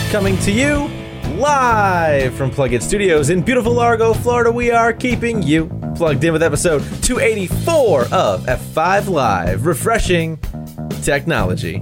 coming to you live from Plug It Studios in beautiful Largo, Florida. We are keeping you plugged in with episode 284 of F5 Live, refreshing technology.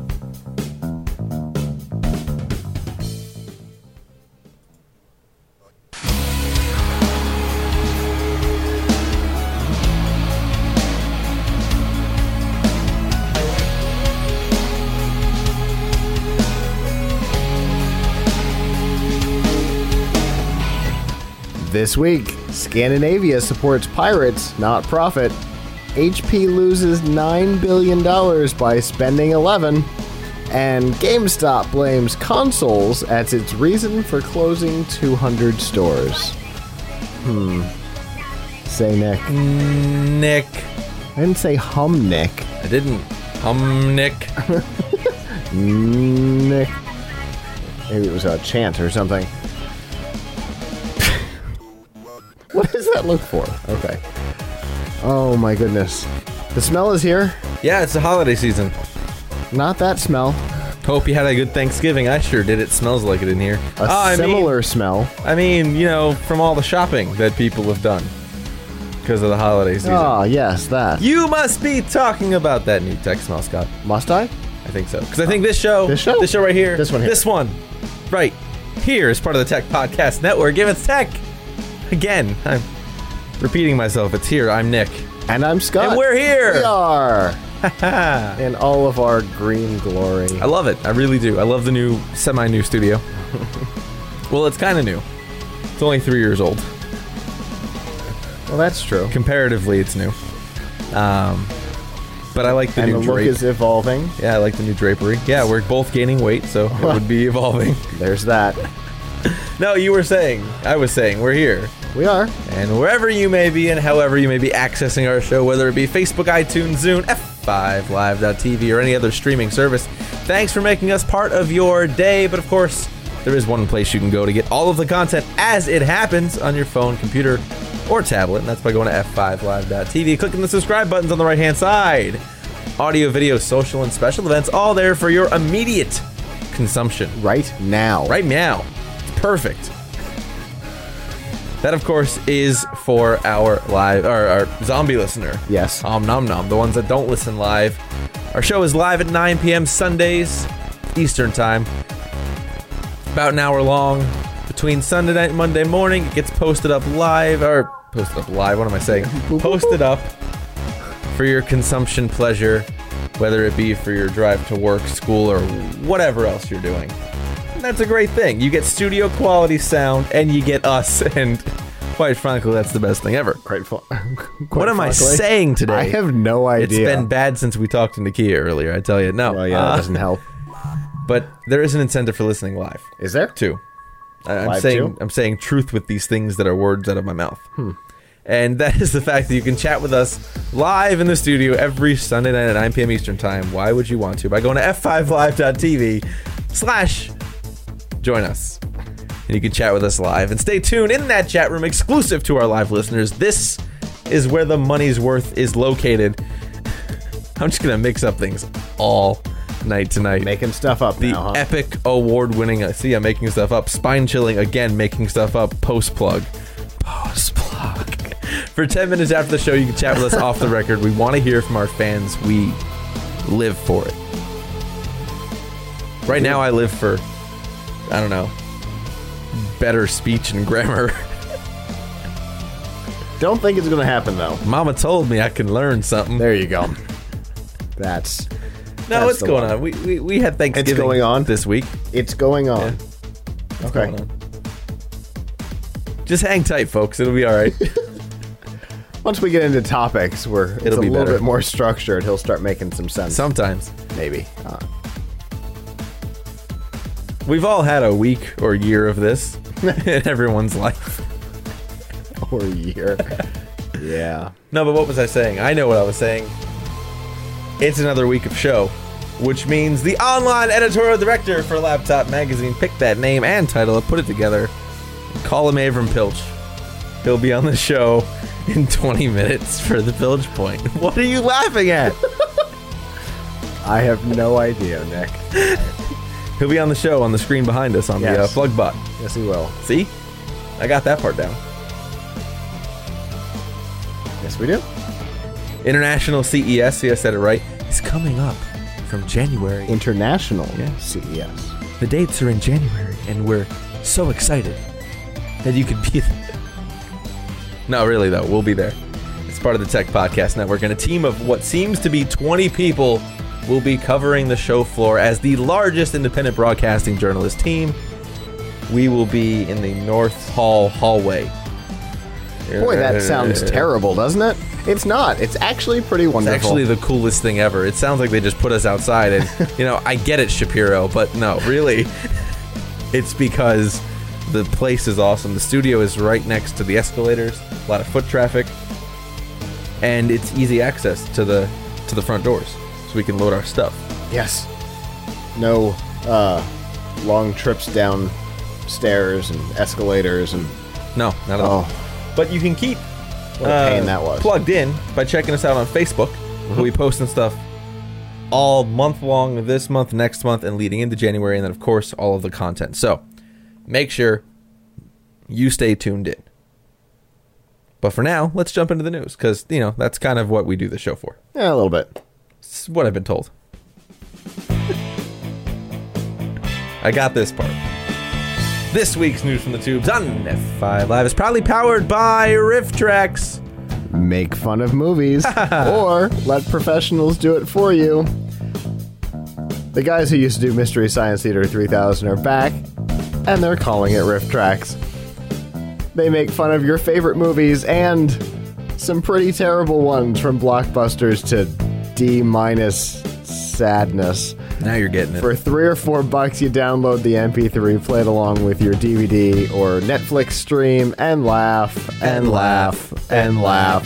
This week, Scandinavia supports pirates, not profit. HP loses $9 billion by spending $11. And GameStop blames consoles as its reason for closing 200 stores. Say Nick. Nick. I didn't say hum Nick. I didn't. Nick. Nick. Maybe it was a chant or something. What does that look for? Okay. Oh my goodness. The smell is here. Yeah, it's the holiday season. Not that smell. Hope you had a good Thanksgiving. I sure did. It smells like it in here. A similar smell. I mean, you know, from all the shopping that people have done because of the holiday season. Oh, yes, that. You must be talking about that new tech smell, Scott. Must I? I think so. Because I think this show right here, This one here. this one right here is part of the Tech Podcast Network. Give it tech. Again, I'm repeating myself. It's here. I'm Nick. And I'm Scott. And we're here. We are. In all of our green glory. I love it. I really do. I love the new, semi-new studio. Well, it's kind of new. It's only 3 years old. Well, that's true. Comparatively, it's new. But I like the new And the look drape. is evolving. Yeah, I like the new drapery. Yeah, we're both gaining weight, so it would be evolving. There's that. No, you were saying. I was saying. We're here. We are. And wherever you may be and however you may be accessing our show, whether it be Facebook, iTunes, Zune, F5Live.tv, or any other streaming service, thanks for making us part of your day. But of course, there is one place you can go to get all of the content as it happens on your phone, computer, or tablet, and that's by going to F5Live.tv, clicking the subscribe buttons on the right-hand side. Audio, video, social, and special events, all there for your immediate consumption. Right now. Right now. It's perfect. That, of course, is for our live, our zombie listener. Yes. Nom nom, the ones that don't listen live. Our show is live at 9 p.m. Sundays, Eastern Time. About an hour long. Between Sunday night and Monday morning, it gets posted up live, what am I saying? Posted up for your consumption pleasure, whether it be for your drive to work, school, or whatever else you're doing. That's a great thing. You get studio quality sound, and you get us, and quite frankly, that's the best thing ever. What am I saying today? I have no idea. It's been bad since we talked to Nakia earlier, I tell you. No. Well, yeah, that doesn't help. But there is an incentive for listening live. Is there? Too. I'm Live saying too? I'm saying truth with these things that are words out of my mouth. And that is the fact that you can chat with us live in the studio every Sunday night at 9 p.m. Eastern Time. Why would you want to? By going to f5live.tv/join us. And you can chat with us live. And stay tuned in that chat room exclusive to our live listeners. This is where the money's worth is located. I'm just going to mix up things all night tonight. Making stuff up The now, huh? epic award-winning, I'm making stuff up, spine-chilling, again, making stuff up, post-plug. For 10 minutes after the show, you can chat with us off the record. We want to hear from our fans. We live for it. Right now, I live for, I don't know, better speech and grammar. Don't think it's going to happen, though. Mama told me I can learn something. There you go. That's what's the going one. on? We had Thanksgiving It's going on this week. It's going on. Yeah. Okay. Going on. Just hang tight, folks. It'll be all right. Once we get into topics where it's It'll a be little better. bit more structured, he'll start making some sense. Sometimes. Maybe. We've all had a week or year of this in everyone's life. Or a year. Yeah. No, but what was I saying? I know what I was saying. It's another week of show, which means the online editorial director for Laptop Magazine picked that name and title and put it together. Call him Avram Pilch. He'll be on the show in 20 minutes for the Pilch Point. What are you laughing at? I have no idea, Nick. He'll be on the show on the screen behind us on the Yes. Plugbot. Yes, he will. See? I got that part down. Yes, we do. International CES, see I said it right, is coming up from January. International Yeah. CES. The dates are in January, and we're so excited that you could be there. No, really, though. We'll be there. It's part of the Tech Podcast Network, and a team of what seems to be 20 people will be covering the show floor as the largest independent broadcasting journalist team. We will be in the North Hall hallway. Boy, that sounds terrible, doesn't it? It's not. It's actually pretty It's wonderful. actually the coolest thing ever. It sounds like they just put us outside, and, I get it, Shapiro, but no, really. It's because the place is awesome. The studio is right next to the escalators, a lot of foot traffic, and it's easy access to the front doors, so we can load our stuff. Yes. No long trips down stairs and escalators and No, not at all. But you can keep what a pain that was. plugged in by checking us out on Facebook. We'll be posting stuff all month long, this month, next month, and leading into January, and then, of course, all of the content. So make sure you stay tuned in. But for now, let's jump into the news, because, that's kind of what we do the show for. Yeah, a little bit. It's what I've been told. I got this part. This week's news from the tubes on F5 Live is proudly powered by RiffTrax. Make fun of movies or let professionals do it for you. The guys who used to do Mystery Science Theater 3000 are back, and they're calling it RiffTrax. They make fun of your favorite movies and some pretty terrible ones, from blockbusters to D- sadness. Now you're getting it. For $3 or $4, you download the MP3, play it along with your DVD or Netflix stream, and laugh, and laugh, and laugh.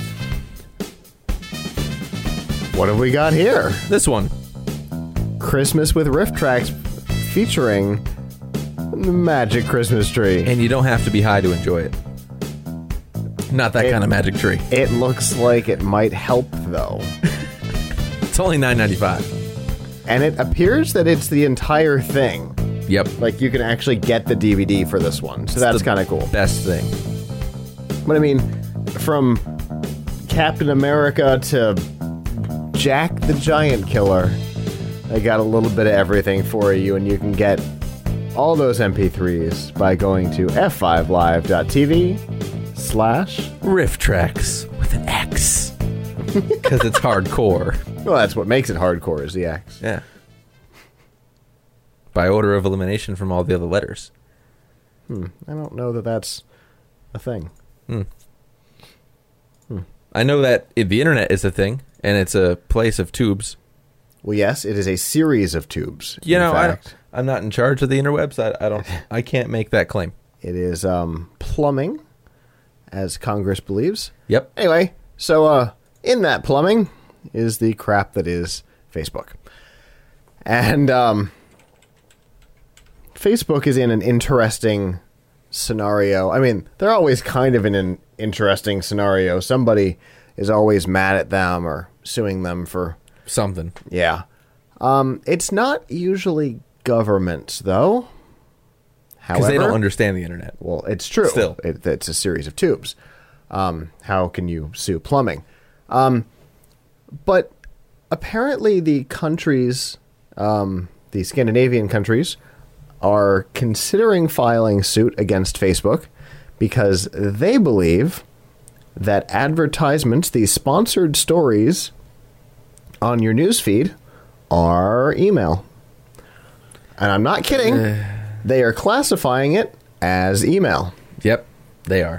What have we got here? This one. Christmas with RiffTrax featuring the Magic Christmas Tree. And you don't have to be high to enjoy it. Not that kind of magic tree. It looks like it might help, though. It's only $9.95. And it appears that it's the entire thing. Yep. Like, you can actually get the DVD for this one, so that's kind of cool. Best thing. But I mean, from Captain America to Jack the Giant Killer, I got a little bit of everything for you, and you can get all those MP3s by going to f5live.tv/RiffTrax with an X. Because it's hardcore. Well, that's what makes it hardcore, is the X. Yeah. By order of elimination from all the other letters. I don't know that that's a thing. I know that the internet is a thing, and it's a place of tubes. Well, yes, it is a series of tubes. I'm not in charge of the interwebs. I can't make that claim. It is plumbing, as Congress believes. Yep. Anyway, so in that plumbing is the crap that is Facebook. And Facebook is in an interesting scenario. I mean, they're always kind of in an interesting scenario. Somebody is always mad at them or suing them for something. Yeah. It's not usually governments, though. Because they don't understand the internet. Well, it's true. Still. It's a series of tubes. How can you sue plumbing? But apparently the countries, the Scandinavian countries, are considering filing suit against Facebook because they believe that advertisements, these sponsored stories on your newsfeed, are email. And I'm not kidding. They are classifying it as email. Yep, they are.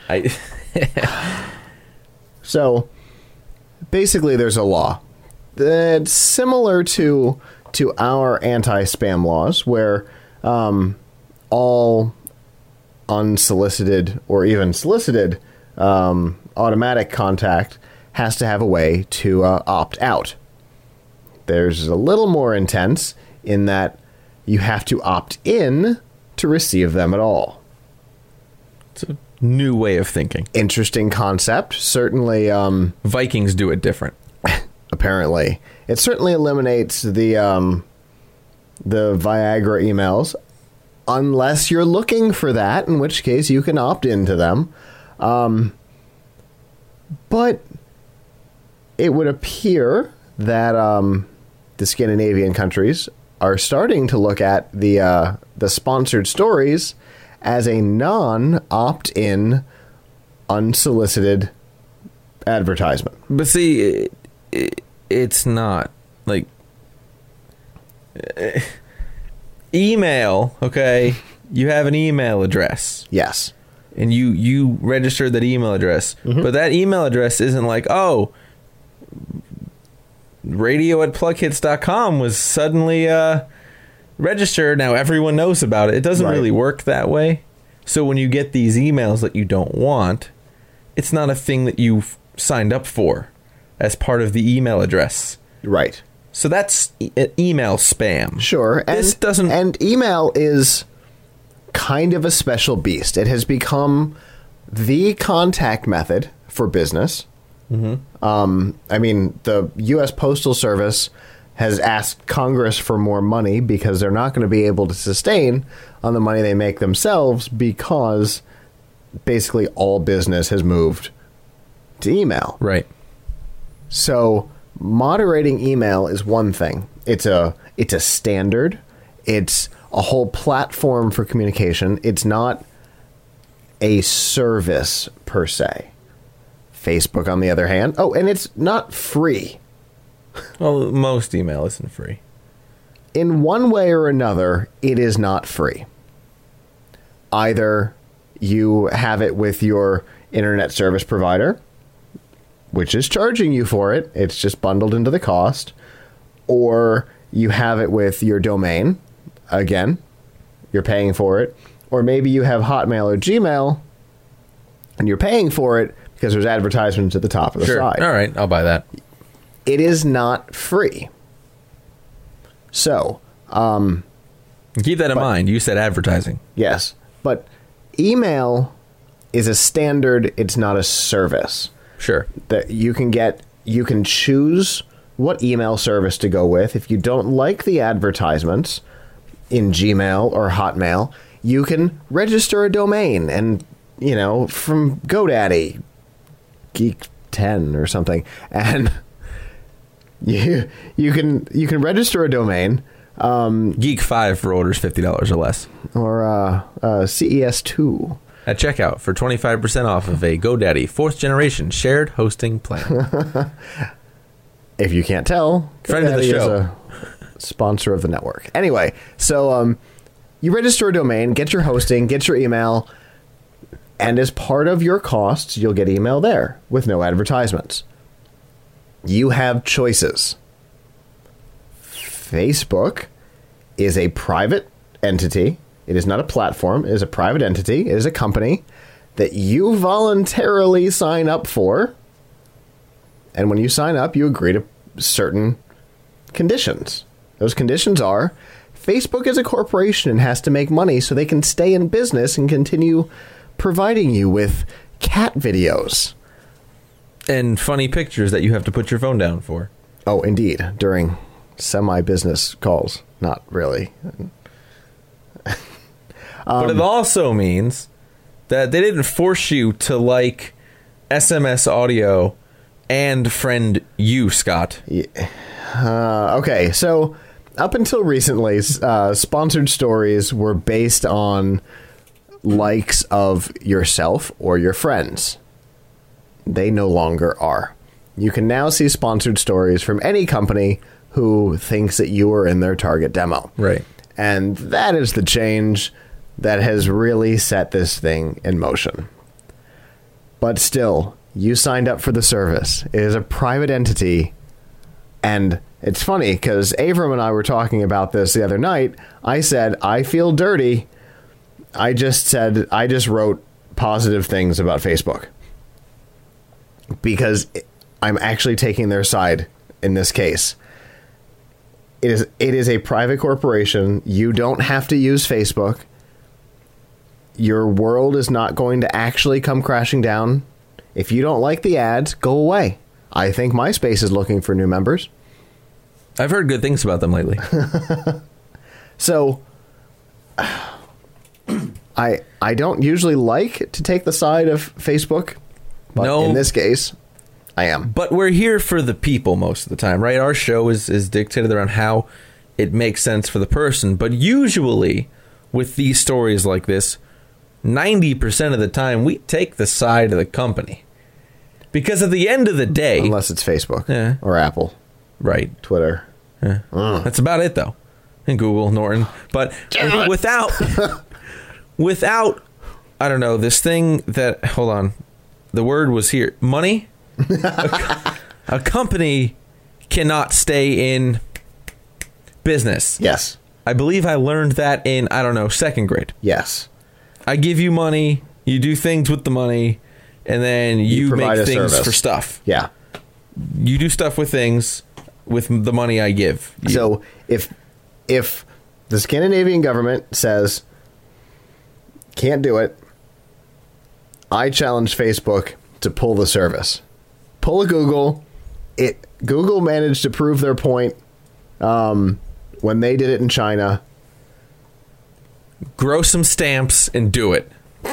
So, basically, there's a law that's similar to our anti-spam laws, where all unsolicited or even solicited automatic contact has to have a way to opt out. There's a little more intense in that you have to opt in to receive them at all. It's a new way of thinking. Interesting concept. Certainly, Vikings do it different. apparently. It certainly eliminates the the Viagra emails, unless you're looking for that, in which case you can opt into them. But it would appear that the Scandinavian countries are starting to look at the sponsored stories as a non-opt-in, unsolicited advertisement. But see, it's not like email. Okay, you have an email address. Yes. And you registered that email address. But that email address isn't like, oh, radio@plughits.com was suddenly registered. Now everyone knows about it. It doesn't really work that way. So when you get these emails that you don't want, it's not a thing that you've signed up for as part of the email address. Right. So that's email spam. Sure. This doesn't... And email is kind of a special beast. It has become the contact method for business. I mean, the U.S. Postal Service has asked Congress for more money because they're not going to be able to sustain on the money they make themselves, because basically all business has moved to email. Right. So moderating email is one thing. It's a standard. It's a whole platform for communication. It's not a service per se. Facebook, on the other hand. Oh, and it's not free. Well, most email isn't free. In one way or another, it is not free. Either you have it with your internet service provider, which is charging you for it. It's just bundled into the cost. Or you have it with your domain. Again, you're paying for it. Or maybe you have Hotmail or Gmail, and you're paying for it because there's advertisements at the top of the side. All right, I'll buy that. It is not free. So, keep that in mind. You said advertising. Yes, but email is a standard. It's not a service. Sure. That you can choose what email service to go with. If you don't like the advertisements in Gmail or Hotmail, you can register a domain and, from GoDaddy, Geek 10 or something, and you can register a domain. Geek 5 for orders $50 or less, or CES 2 at checkout for 25% off of a GoDaddy 4th generation shared hosting plan. If you can't tell, friend of the GoDaddy show, is a sponsor of the network. Anyway, so you register a domain, get your hosting, get your email. And as part of your costs, you'll get email there with no advertisements. You have choices. Facebook is a private entity. It is not a platform. It is a private entity. It is a company that you voluntarily sign up for. And when you sign up, you agree to certain conditions. Those conditions are Facebook is a corporation and has to make money so they can stay in business and continue providing you with cat videos. And funny pictures that you have to put your phone down for. Oh, indeed. During semi-business calls. Not really. But it also means that they didn't force you to like SMS audio and friend you, Scott. Okay, so up until recently, sponsored stories were based on likes of yourself or your friends. They no longer are. You can now see sponsored stories from any company who thinks that you are in their target demo. Right. And that is the change that has really set this thing in motion. But still, you signed up for the service. It is a private entity. And it's funny because Avram and I were talking about this the other night. I said, I feel dirty. I just wrote positive things about Facebook because I'm actually taking their side in this case. It is a private corporation. You don't have to use Facebook. Your world is not going to actually come crashing down. If you don't like the ads, go away. I think MySpace is looking for new members. I've heard good things about them lately. So I don't usually like to take the side of Facebook, but No. in this case, I am. But we're here for the people most of the time, right? Our show is dictated around how it makes sense for the person. But usually, with these stories like this, 90% of the time, we take the side of the company. Because at the end of the day... Unless it's Facebook Yeah. or Apple, Right. Twitter. Yeah. That's about it, though. And Google, Norton. But without... without, I don't know, this thing that... Hold on. The word was here. Money? A company cannot stay in business. Yes. I believe I learned that in, I don't know, second grade. Yes. I give you money, you do things with the money, and then you provide make a things service. for stuff. Yeah. You do stuff with things with the money I give you. So if the Scandinavian government says can't do it, I challenge Facebook to pull the service. Pull a Google. Google managed to prove their point when they did it in China. Grow some stamps and do it.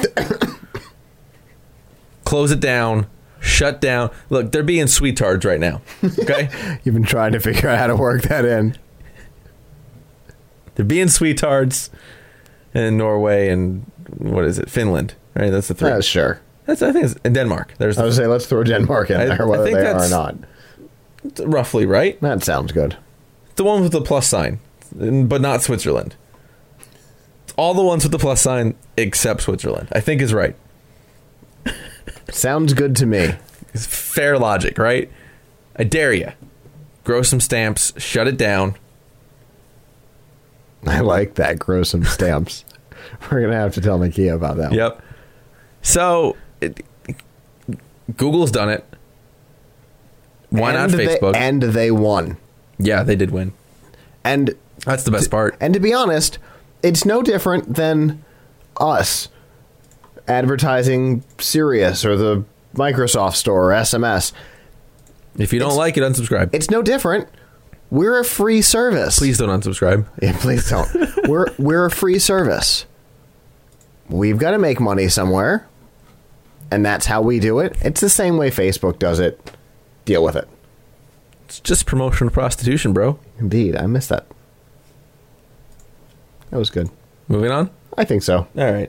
Close it down. Shut down. Look, they're being sweetards right now. Okay? You've been trying to figure out how to work that in. They're being sweetards in Norway and, what is it, Finland. Right? That's the three. Sure. I think it's in Denmark. There's I would say let's throw Denmark in there, whether think they are or that's- not. roughly right. That sounds good. The one with the plus sign, but not Switzerland. All the ones with the plus sign except Switzerland, I think is right. Sounds good to me. It's fair logic, right? I dare you. Grow some stamps, shut it down. I like that. Grow some stamps. We're going to have to tell Nakia about that. Yep. So, Google's done it. Why not Facebook? And they won. Yeah, they did win. And That's the best part. And to be honest, it's no different than us advertising Sirius or the Microsoft Store or SMS. If you don't like it, unsubscribe. It's no different. We're a free service. Please don't unsubscribe. Yeah, please don't. we're a free service. We've got to make money somewhere, and that's how we do it. It's the same way Facebook does it. Deal with it. It's just promotion of prostitution, bro. Indeed, I missed that. That was good. Moving on? I think so. All right.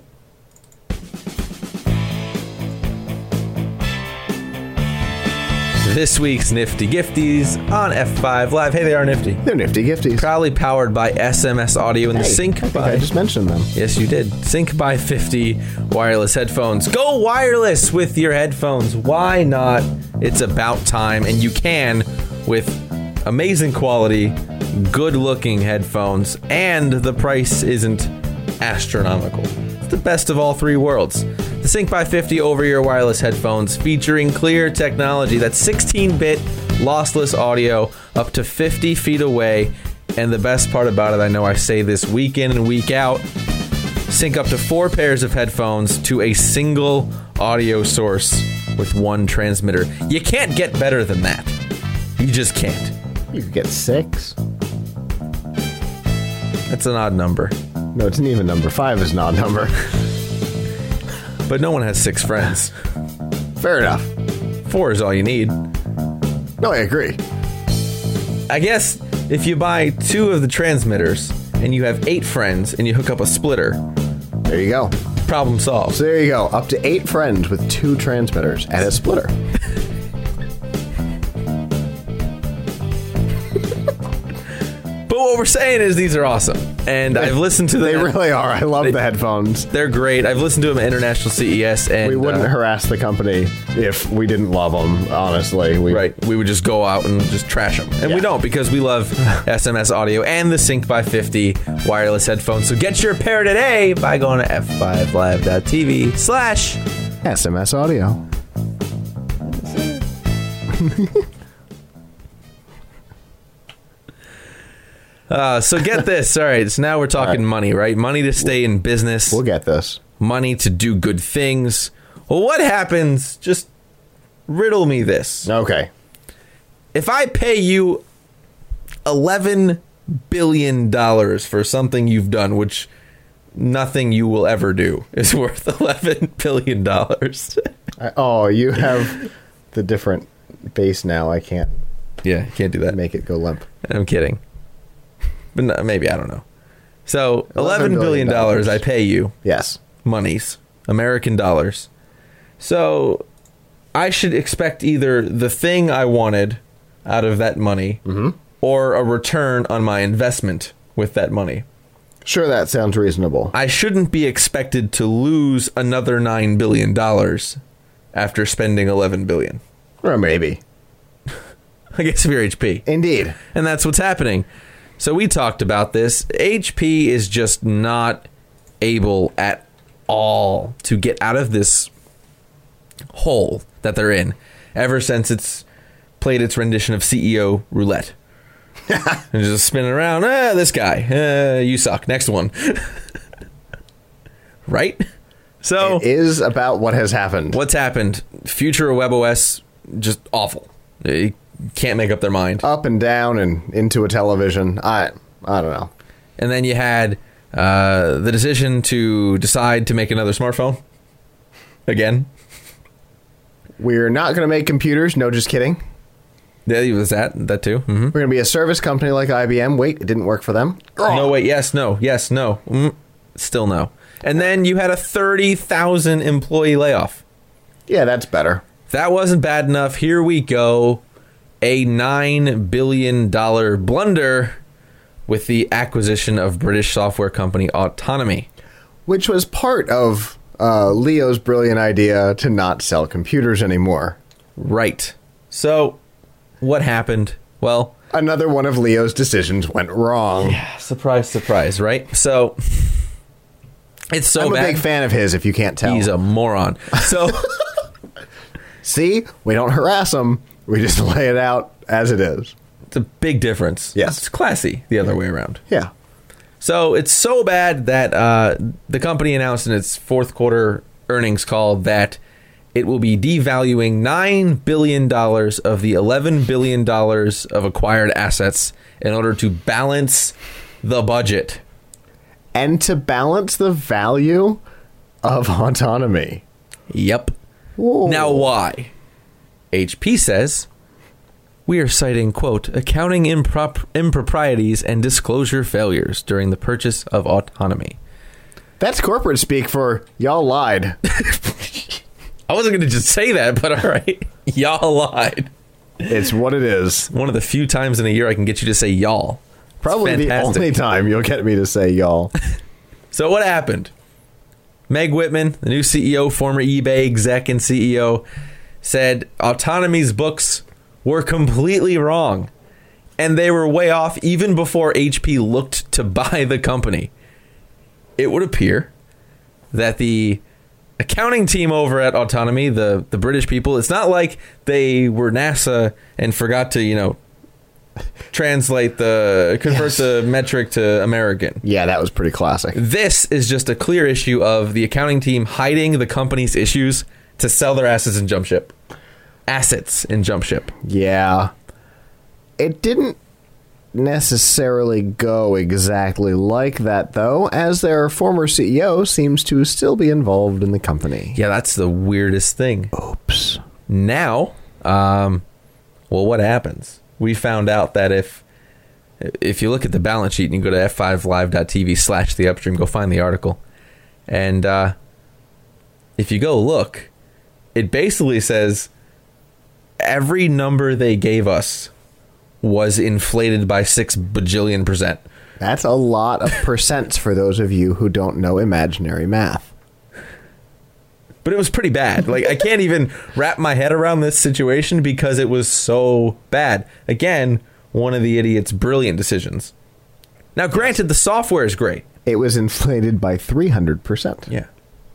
This week's Nifty Gifties on F5 Live. Hey, they are nifty. They're nifty gifties. Proudly powered by SMS Audio and the Hey, Sync I think by... I just mentioned them. Yes, you did. Sync by 50 wireless headphones. Go wireless with your headphones. Why not? It's about time, and you can with amazing quality, good-looking headphones, and the price isn't astronomical. It's the best of all three worlds. The Sync by 50 over-ear wireless headphones featuring clear technology that's 16-bit lossless audio up to 50 feet away. And the best part about it, I know I say this week in and week out, sync up to 4 pairs of headphones to a single audio source with one transmitter. You can't get better than that. You just can't. You could get 6. That's an odd number. No, it's an even number. 5 is an odd number. But no one has 6 friends. Fair enough. 4 is all you need. No, I agree. I guess if you buy 2 of the transmitters and you have 8 friends and you hook up a splitter, There you go. problem solved. So there you go. Up to 8 friends with 2 transmitters and a splitter. But what we're saying is these are awesome. And I've listened to them. They really are. I love the headphones. They're great. I've listened to them at International CES. And We wouldn't harass the company if we didn't love them, honestly. Right. We would just go out and just trash them. And we Yeah. don't, because we love SMS Audio and the Sync by 50 wireless headphones. So get your pair today by going to f5live.tv/ SMS audio. So get this. All right. So now we're talking money, right? Money to stay in business. We'll get this. Money to do good things. Well, what happens? Just riddle me this. Okay. If I pay you $11 billion for something you've done, which nothing you will ever do is worth $11 billion. Oh, you have the different base now. I can't. Yeah, can't do that. Make it go limp. I'm kidding. But no, maybe, I don't know. So $11 billion I pay you. Yes. Monies. American dollars. So I should expect either the thing I wanted out of that money or a return on my investment with that money. Sure, that sounds reasonable. I shouldn't be expected to lose another $9 billion after spending $11 billion. Or maybe. I guess if you're HP. Indeed. And that's what's happening. So we talked about this. HP is just not able at all to get out of this hole that they're in ever since it's played its rendition of CEO roulette. And just spinning around. This guy. You suck. Next one. Right? So it is about what has happened. What's happened? Future of WebOS, just awful. They can't make up their mind. Up and down and into a television. I don't know. And then you had the decision to decide to make another smartphone. Again. We're not going to make computers. No, just kidding. Yeah, it was that too. Mm-hmm. We're going to be a service company like IBM. Wait, it didn't work for them. No, wait, yes, no. Still no. And then you had a 30,000 employee layoff. Yeah, that's better. That wasn't bad enough. Here we go. A $9 billion blunder with the acquisition of British software company Autonomy. Which was part of Leo's brilliant idea to not sell computers anymore. Right. So, what happened? Well, another one of Leo's decisions went wrong. Yeah, surprise, surprise, right? So, it's so bad. I'm a big fan of his, if you can't tell. He's a moron. So, see? We don't harass him. We just lay it out as it is. It's a big difference. Yes. It's classy the other way around. Yeah. So it's so bad that the company announced in its fourth quarter earnings call that it will be devaluing $9 billion of the $11 billion of acquired assets in order to balance the budget. And to balance the value of Autonomy. Yep. Whoa. Now why? HP says, we are citing, quote, accounting improprieties and disclosure failures during the purchase of Autonomy. That's corporate speak for y'all lied. I wasn't going to just say that, but all right. Y'all lied. It's what it is. One of the few times in a year I can get you to say y'all. Probably the only time you'll get me to say y'all. So what happened? Meg Whitman, the new CEO, former eBay exec and CEO, said Autonomy's books were completely wrong, and they were way off even before HP looked to buy the company. It would appear that the accounting team over at Autonomy, the British people, it's not like they were NASA and forgot to, convert the metric to American. Yeah, that was pretty classic. This is just a clear issue of the accounting team hiding the company's issues to sell their assets in jump ship. Yeah. It didn't necessarily go exactly like that, though, as their former CEO seems to still be involved in the company. Yeah, that's the weirdest thing. Oops. Now, what happens? We found out that if you look at the balance sheet and you go to f5live.tv/the upstream, go find the article. And if you go look, it basically says every number they gave us was inflated by 6 bajillion %. That's a lot of percents for those of you who don't know imaginary math. But it was pretty bad. Like, I can't even wrap my head around this situation because it was so bad. Again, one of the idiot's brilliant decisions. Now, granted, the software is great. It was inflated by 300%. Yeah.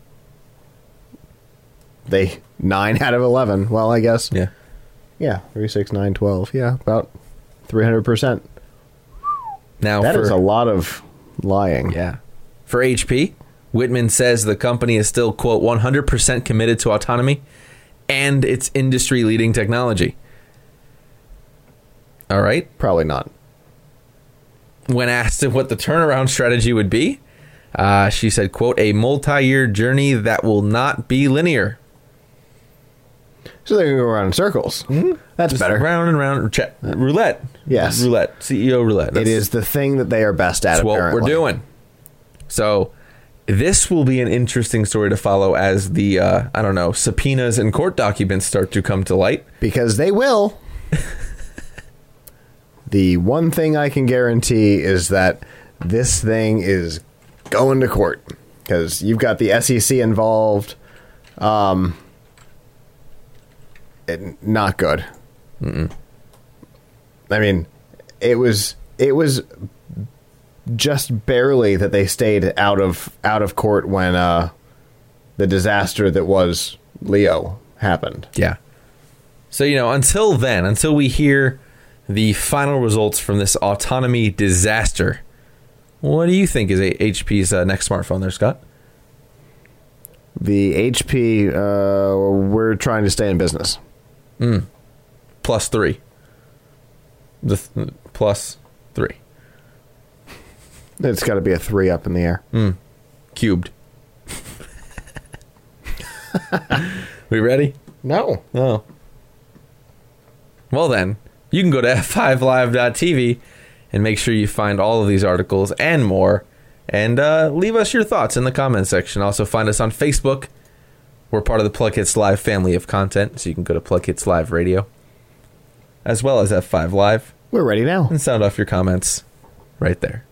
9 out of 11. Well, I guess. Yeah. Yeah, 3, 6, 9, 12. Yeah, about 300%. Now, that is a lot of lying. Yeah. For HP, Whitman says the company is still, quote, 100% committed to Autonomy and its industry-leading technology. All right. Probably not. When asked what the turnaround strategy would be, she said, quote, a multi-year journey that will not be linear. So they're going to go around in circles. Mm-hmm. That's Just better. Round and round. Roulette. Yes. Roulette. CEO roulette. It is the thing that they are best at, That's what apparently. we're doing. So this will be an interesting story to follow as the, subpoenas and court documents start to come to light. Because they will. The one thing I can guarantee is that this thing is going to court. Because you've got the SEC involved. Not good. Mm-mm. I mean, it was just barely that they stayed out of court when the disaster that was Leo happened. Yeah. So, until we hear the final results from this autonomy disaster, what do you think is HP's next smartphone there, Scott? The HP, we're trying to stay in business. Plus 3. Plus 3. It's got to be a 3 up in the air. Cubed. We ready? No. Oh. Well then, you can go to f5live.tv and make sure you find all of these articles and more. And leave us your thoughts in the comment section. Also find us on Facebook. We're part of the Plug Hits Live family of content, so you can go to Plug Hits Live Radio, as well as F5 Live. We're ready now. And sound off your comments right there.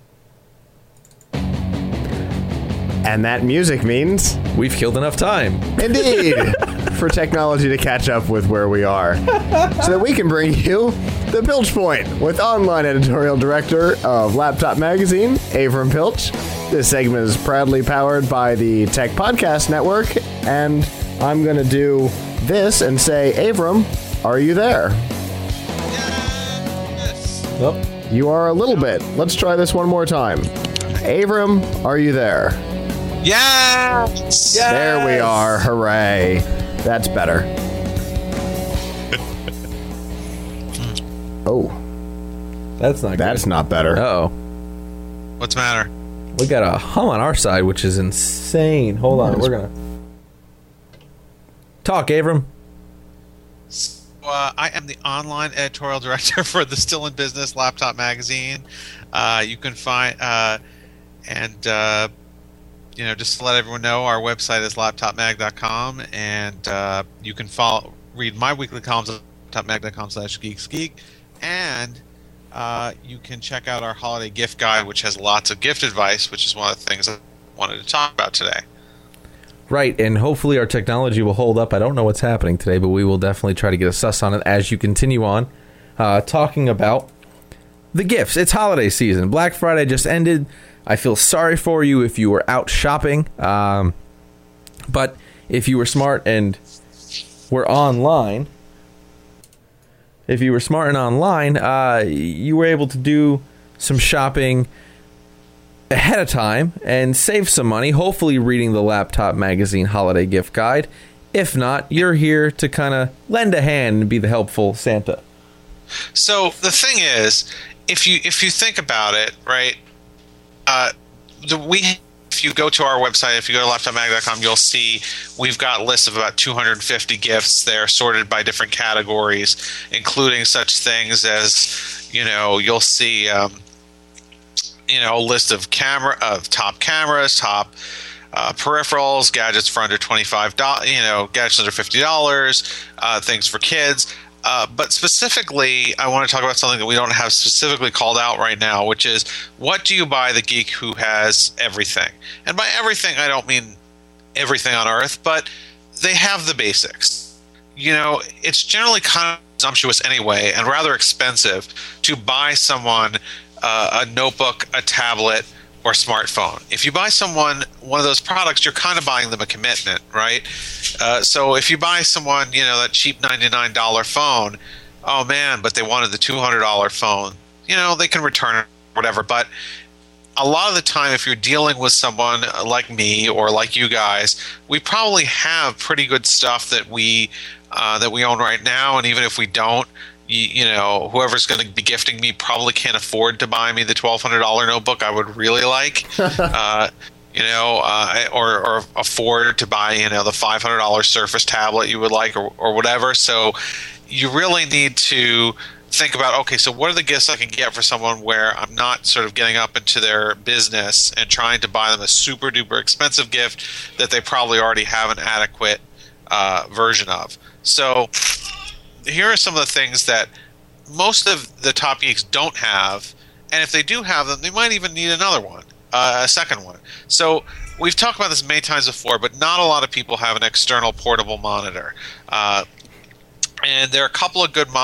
And that music means... we've killed enough time. Indeed! For technology to catch up with where we are. So that we can bring you The Pilch Point with online editorial director of Laptop Magazine, Avram Pilch. This segment is proudly powered by the Tech Podcast Network. And I'm going to do this and say, Avram, are you there? Yes. Oh. You are a little bit. Let's try this one more time. Avram, are you there? Yes. There we are. Hooray. That's better. Oh, That's not good. that's not better. Uh-oh. What's the matter? We got a hum on our side, which is insane. Hold on. We're going to... talk, Avram. I am the online editorial director for the Still in Business Laptop Magazine. You can find just to let everyone know, our website is laptopmag.com, and you can read my weekly columns at laptopmag.com/geeksgeek, and you can check out our holiday gift guide, which has lots of gift advice, which is one of the things I wanted to talk about today. Right, and hopefully our technology will hold up. I don't know what's happening today, but we will definitely try to get a suss on it as you continue on talking about the gifts. It's holiday season. Black Friday just ended. I feel sorry for you if you were out shopping, but if you were smart and were online, you were able to do some shopping ahead of time and save some money, hopefully reading the Laptop Magazine Holiday Gift Guide. If not, you're here to kind of lend a hand and be the helpful Santa. So the thing is, if you think about it, right, if you go to our website, if you go to laptopmag.com, you'll see we've got lists of about 250 gifts there sorted by different categories, including such things as, you'll see, a list of top cameras, top peripherals, gadgets for under $25, gadgets under $50, things for kids. But specifically, I want to talk about something that we don't have specifically called out right now, which is, what do you buy the geek who has everything? And by everything, I don't mean everything on Earth, but they have the basics. It's generally kind of presumptuous anyway, and rather expensive to buy someone a notebook, a tablet, or smartphone. If you buy someone one of those products, you're kind of buying them a commitment, right? So if you buy someone, that cheap $99 phone, oh man, but they wanted the $200 phone, they can return it, whatever. But a lot of the time, if you're dealing with someone like me or like you guys, we probably have pretty good stuff that we own right now, and even if we don't, whoever's going to be gifting me probably can't afford to buy me the $1,200 notebook I would really like, or afford to buy, the $500 Surface tablet you would like, or whatever. So you really need to think about, okay, so what are the gifts I can get for someone where I'm not sort of getting up into their business and trying to buy them a super duper expensive gift that they probably already have an adequate version of. So here are some of the things that most of the top geeks don't have, and if they do have them, they might even need another one, a second one. So we've talked about this many times before, but not a lot of people have an external portable monitor. And there are a couple of good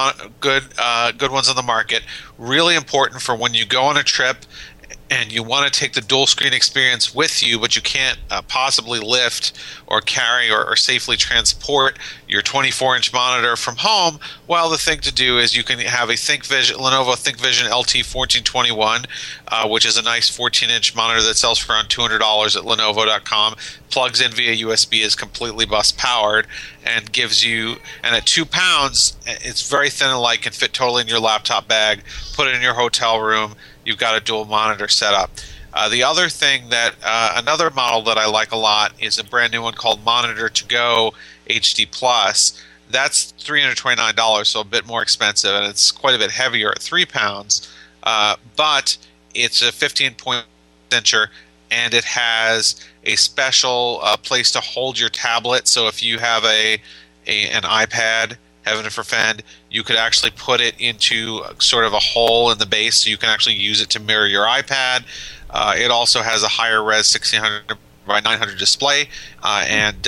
ones on the market. Really important for when you go on a trip and you want to take the dual screen experience with you, but you can't possibly lift or carry or safely transport your 24-inch monitor from home. Well, the thing to do is you can have a Lenovo ThinkVision LT1421, which is a nice 14-inch monitor that sells for around $200 at Lenovo.com. Plugs in via USB, is completely bus powered, and gives you, and at 2 pounds, it's very thin and light, can fit totally in your laptop bag. Put it in your hotel room. You've got a dual monitor setup. The other thing that another model that I like a lot is a brand new one called Monitor To Go HD Plus. That's $329, so a bit more expensive, and it's quite a bit heavier at 3 pounds. But it's a 15-point incher, and it has a special place to hold your tablet. So if you have an iPad, heaven forfend, you could actually put it into sort of a hole in the base, so you can actually use it to mirror your iPad. It also has a higher res 1600 by 900 display, and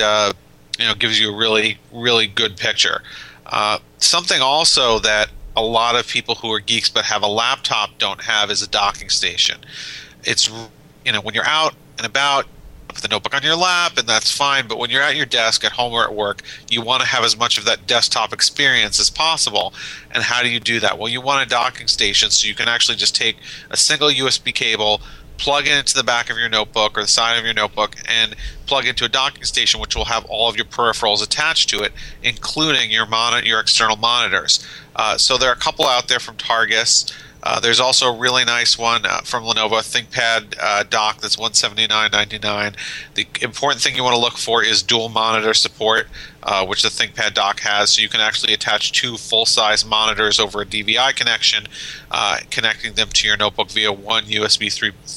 gives you a really, really good picture. Something also that a lot of people who are geeks but have a laptop don't have is a docking station. It's when you're out and about, put the notebook on your lap, and that's fine. But when you're at your desk, at home or at work, you want to have as much of that desktop experience as possible. And how do you do that? Well, you want a docking station, so you can actually just take a single USB cable, plug it into the back of your notebook or the side of your notebook, and plug into a docking station, which will have all of your peripherals attached to it, including your external monitors. So there are a couple out there from Targus. There's also a really nice one from Lenovo, ThinkPad dock that's $179.99. The important thing you want to look for is dual monitor support, which the ThinkPad dock has. So you can actually attach 2 full-size monitors over a DVI connection, connecting them to your notebook via one USB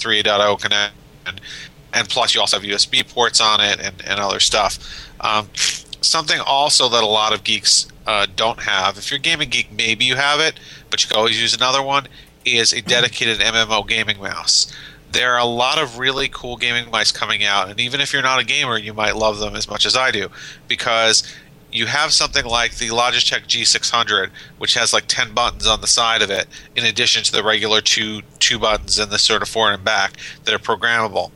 3.0 connection. And plus you also have USB ports on it and other stuff. Something also that a lot of geeks don't have, if you're a gaming geek, maybe you have it, but you can always use another one, is a dedicated MMO gaming mouse. There are a lot of really cool gaming mice coming out, and even if you're not a gamer, you might love them as much as I do, because you have something like the Logitech G600, which has like 10 buttons on the side of it, in addition to the regular two buttons and the sort of forward and back that are programmable.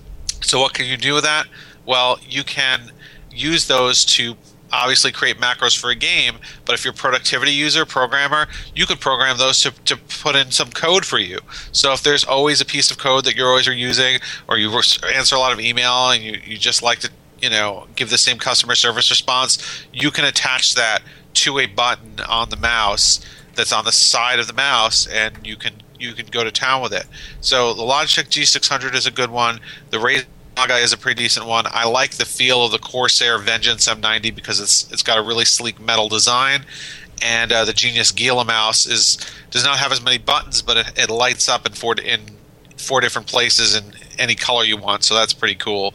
So what can you do with that? Well, you can use those to obviously create macros for a game, but if you're a productivity user, programmer, you could program those to put in some code for you. So if there's always a piece of code that you're always using, or you answer a lot of email and you just like to give the same customer service response, you can attach that to a button on the mouse that's on the side of the mouse, and you can go to town with it. So the Logitech G600 is a good one. The Razer Naga is a pretty decent one. I like the feel of the Corsair Vengeance M90 because it's got a really sleek metal design, and the Genius Gila mouse does not have as many buttons, but it lights up in four different places in any color you want, so that's pretty cool.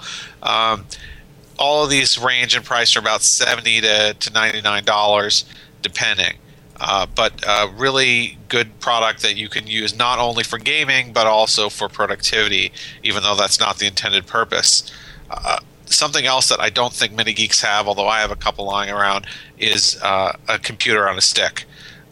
All of these range in price are about $70 to $99 depending. But a really good product that you can use not only for gaming but also for productivity, even though that's not the intended purpose. Something else that I don't think many geeks have, although I have a couple lying around, is a computer on a stick.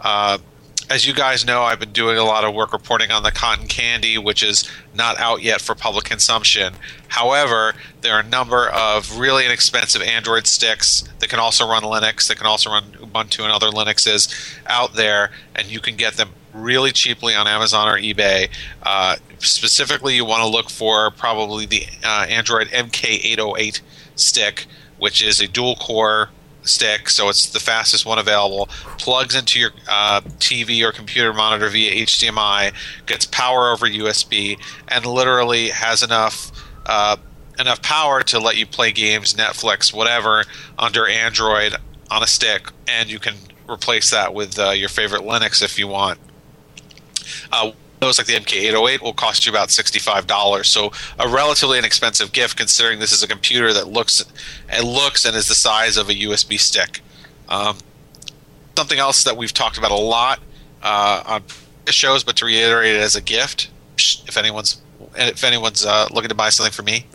As you guys know, I've been doing a lot of work reporting on the Cotton Candy, which is not out yet for public consumption. However, there are a number of really inexpensive Android sticks that can also run Linux, that can also run Ubuntu and other Linuxes out there, and you can get them really cheaply on Amazon or eBay. Specifically, you want to look for probably the Android MK808 stick, which is a dual-core stick, so it's the fastest one available. Plugs into your TV or computer monitor via HDMI, gets power over USB, and literally has enough power to let you play games, Netflix, whatever, under Android on a stick, and you can replace that with your favorite Linux if you want. Those like the MK808 will cost you about $65, so a relatively inexpensive gift considering this is a computer that looks and is the size of a USB stick. Something else that we've talked about a lot on shows, but to reiterate it as a gift, if anyone's looking to buy something for me,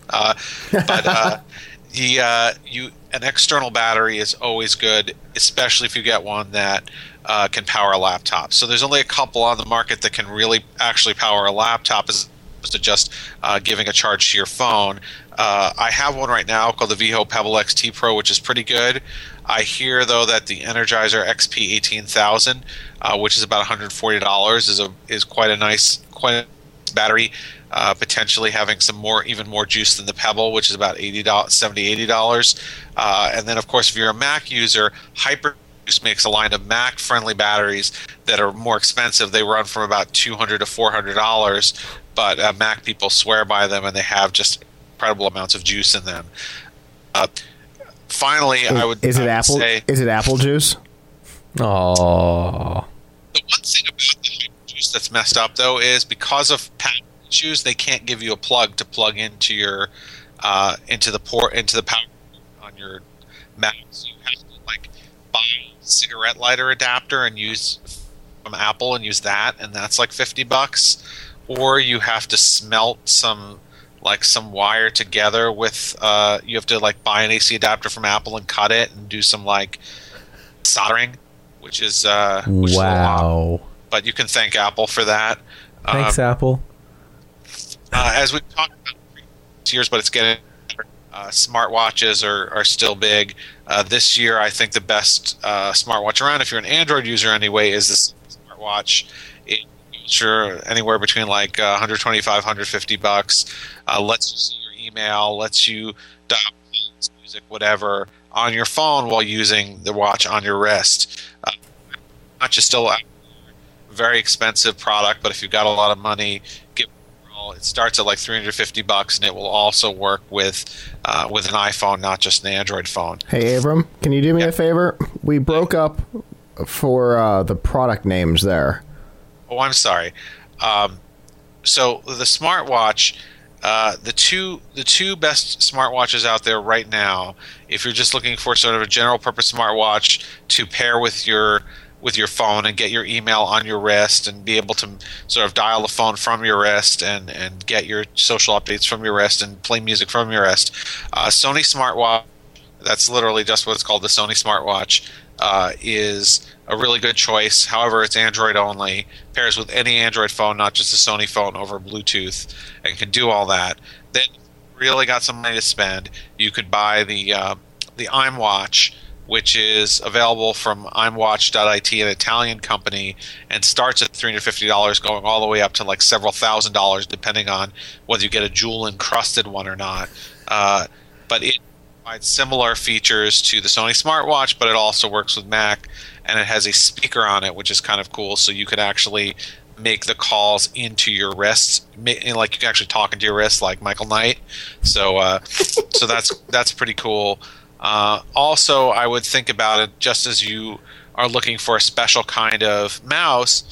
an external battery is always good, especially if you get one that can power a laptop. So there's only a couple on the market that can really actually power a laptop as opposed to just giving a charge to your phone. I have one right now called the Viho Pebble XT Pro, which is pretty good. I hear though that the Energizer XP 18000, which is about $140, is quite a nice battery. Potentially having even more juice than the Pebble, which is about $80. And then, of course, if you're a Mac user, Hyperjuice makes a line of Mac-friendly batteries that are more expensive. They run from about $200 to $400, but Mac people swear by them, and they have just incredible amounts of juice in them. Finally, is it apple juice? Oh. The one thing about the Hyperjuice that's messed up, though, is because of patent issues, they can't give you a plug to plug into your into the power on your Mac. So you have to buy a cigarette lighter adapter and use from Apple and use that, and that's like $50. Or you have to smelt some wire together with you have to buy an AC adapter from Apple and cut it and do some soldering, which is wow. Is a lot. But you can thank Apple for that. Thanks, Apple. As we've talked about years, but it's getting better. Smartwatches are still big. This year, I think the best smartwatch around, if you're an Android user anyway, is this smartwatch. Sure, anywhere between $125, $150. Lets you see your email, lets you dial music, whatever, on your phone while using the watch on your wrist. Not just still a very expensive product, but if you've got a lot of money, it starts at $350, and it will also work with an iPhone, not just an Android phone. Hey, Abram, can you do me a favor? We broke up for the product names there. Oh, I'm sorry. So the smartwatch, the two best smartwatches out there right now, if you're just looking for sort of a general purpose smartwatch to pair with your phone and get your email on your wrist and be able to sort of dial the phone from your wrist and get your social updates from your wrist and play music from your wrist. Sony smartwatch, that's literally just what it's called, the Sony smartwatch, is a really good choice. However, it's Android only, pairs with any Android phone, not just a Sony phone, over Bluetooth, and can do all that. Then really got some money to spend, you could buy the iMwatch, which is available from imwatch.it, an Italian company, and starts at $350, going all the way up to several $1,000s, depending on whether you get a jewel-encrusted one or not. But it provides similar features to the Sony smartwatch, but it also works with Mac, and it has a speaker on it, which is kind of cool, so you could actually make the calls into your wrist, you can actually talk into your wrist like Michael Knight. So that's pretty cool. Also, I would think about it just as you are looking for a special kind of mouse,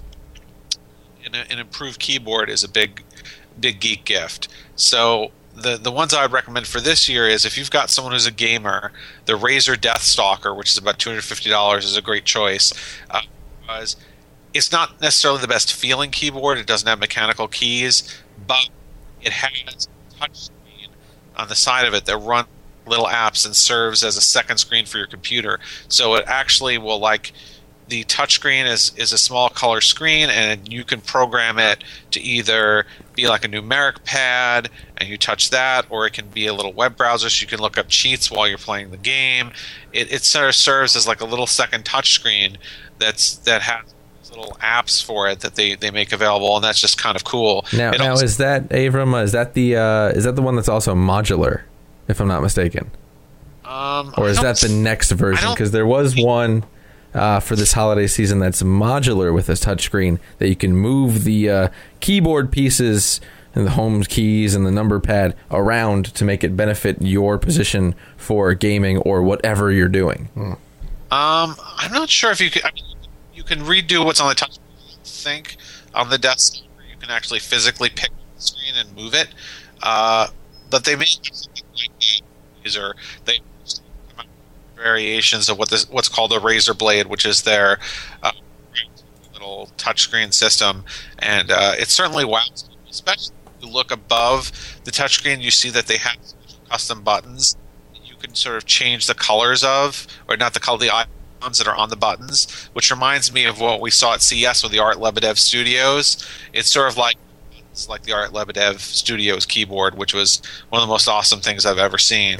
an improved keyboard is a big geek gift. So the ones I would recommend for this year is if you've got someone who's a gamer, the Razer Deathstalker, which is about $250, is a great choice. Because it's not necessarily the best feeling keyboard. It doesn't have mechanical keys, but it has a touch screen on the side of it that runs little apps and serves as a second screen for your computer. So it actually will the touchscreen is a small color screen, and you can program it to either be like a numeric pad and you touch that, or it can be a little web browser so you can look up cheats while you're playing the game. It sort of serves as a little second touchscreen that has little apps for it that they make available, and that's just kind of cool. Now is that, Avram, is that the one that's also modular, if I'm not mistaken? Or is that the next version? Because there was one for this holiday season that's modular with a touchscreen that you can move the keyboard pieces and the home keys and the number pad around to make it benefit your position for gaming or whatever you're doing. I'm not sure if you could. I mean, you can redo what's on the touch. I think on the desktop, you can actually physically pick the screen and move it. But they make something like these, or they variations of what's called a Razer Blade, which is their little touchscreen system, and it certainly wows, especially if you look above the touchscreen. You see that they have custom buttons you can sort of change the colors of, or not the color, the icons that are on the buttons, which reminds me of what we saw at CES with the Art Lebedev Studios. It's sort of like the Art Lebedev Studios keyboard, which was one of the most awesome things I've ever seen.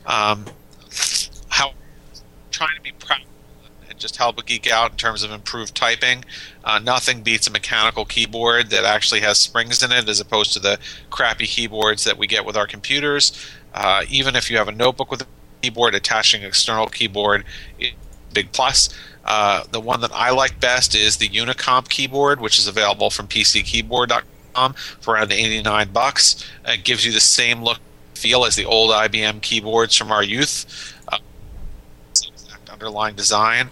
How trying to be practical and just help a geek out in terms of improved typing. Nothing beats a mechanical keyboard that actually has springs in it, as opposed to the crappy keyboards that we get with our computers. Even if you have a notebook with a keyboard, attaching an external keyboard is a big plus. The one that I like best is the Unicomp keyboard, which is available from PCKeyboard.com for around $89. It gives you the same look and feel as the old IBM keyboards from our youth. Same exact underlying design.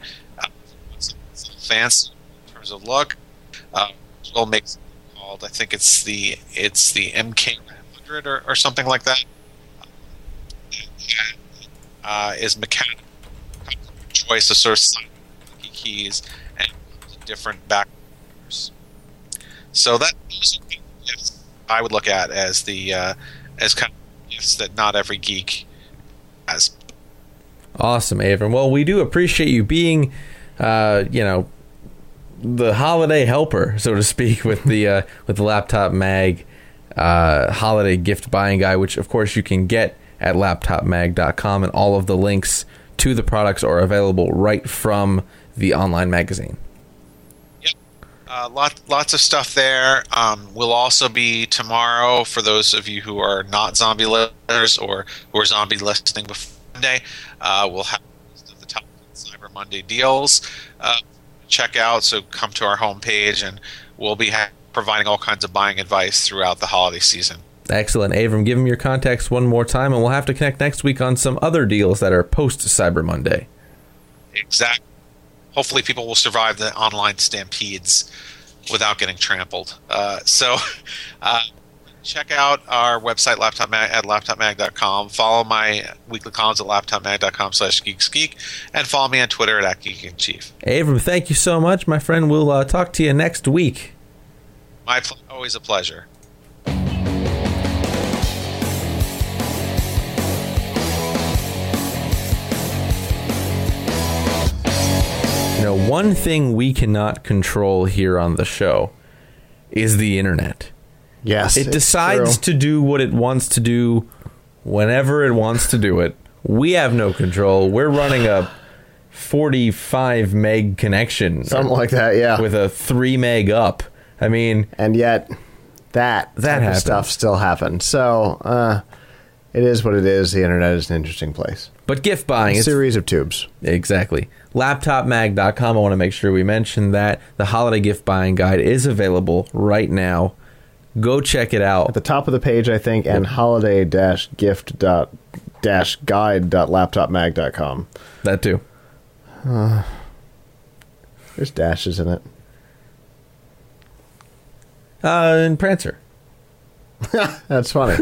Fancy in terms of look. Will make something called, I think it's the MK100 or something like that. Is mechanical choice of sort of silent keys and different backgrounds. So that those are gifts I would look at as the as kind of gifts that not every geek has. Awesome, Avram. Well, we do appreciate you being, the holiday helper, so to speak, with the Laptop Mag holiday gift buying guide, which of course you can get at laptopmag.com, and all of the links to the products are available right from the online magazine. Yep, lots of stuff there. We'll also be tomorrow, for those of you who are not zombie listeners or who are zombie listening before Monday. We'll have the top Cyber Monday deals. Check out, so come to our homepage, and we'll be providing all kinds of buying advice throughout the holiday season. Excellent. Avram, give them your contacts one more time, and we'll have to connect next week on some other deals that are post Cyber Monday. Exactly. Hopefully people will survive the online stampedes without getting trampled. Check out our website, at laptopmag.com. Follow my weekly columns at laptopmag.com/geeksgeek, and follow me on Twitter at @geekandchief. Avram, thank you so much, my friend. We'll talk to you next week. Always a pleasure. One thing we cannot control here on the show is the internet. Yes, it decides to do what it wants to do whenever it wants to do it. We have no control. We're running a 45 meg connection. Something like that, yeah. With a 3 meg up. I mean... And yet, that type of stuff still happens. So, it is what it is. The internet is an interesting place. But gift buying... A series of tubes. Exactly. Laptopmag.com, I want to make sure we mention that. The holiday gift buying guide is available right now. Go check it out. At the top of the page, I think, and holiday-gift.guide.laptopmag.com. That too. There's dashes in it. And Prancer. That's funny.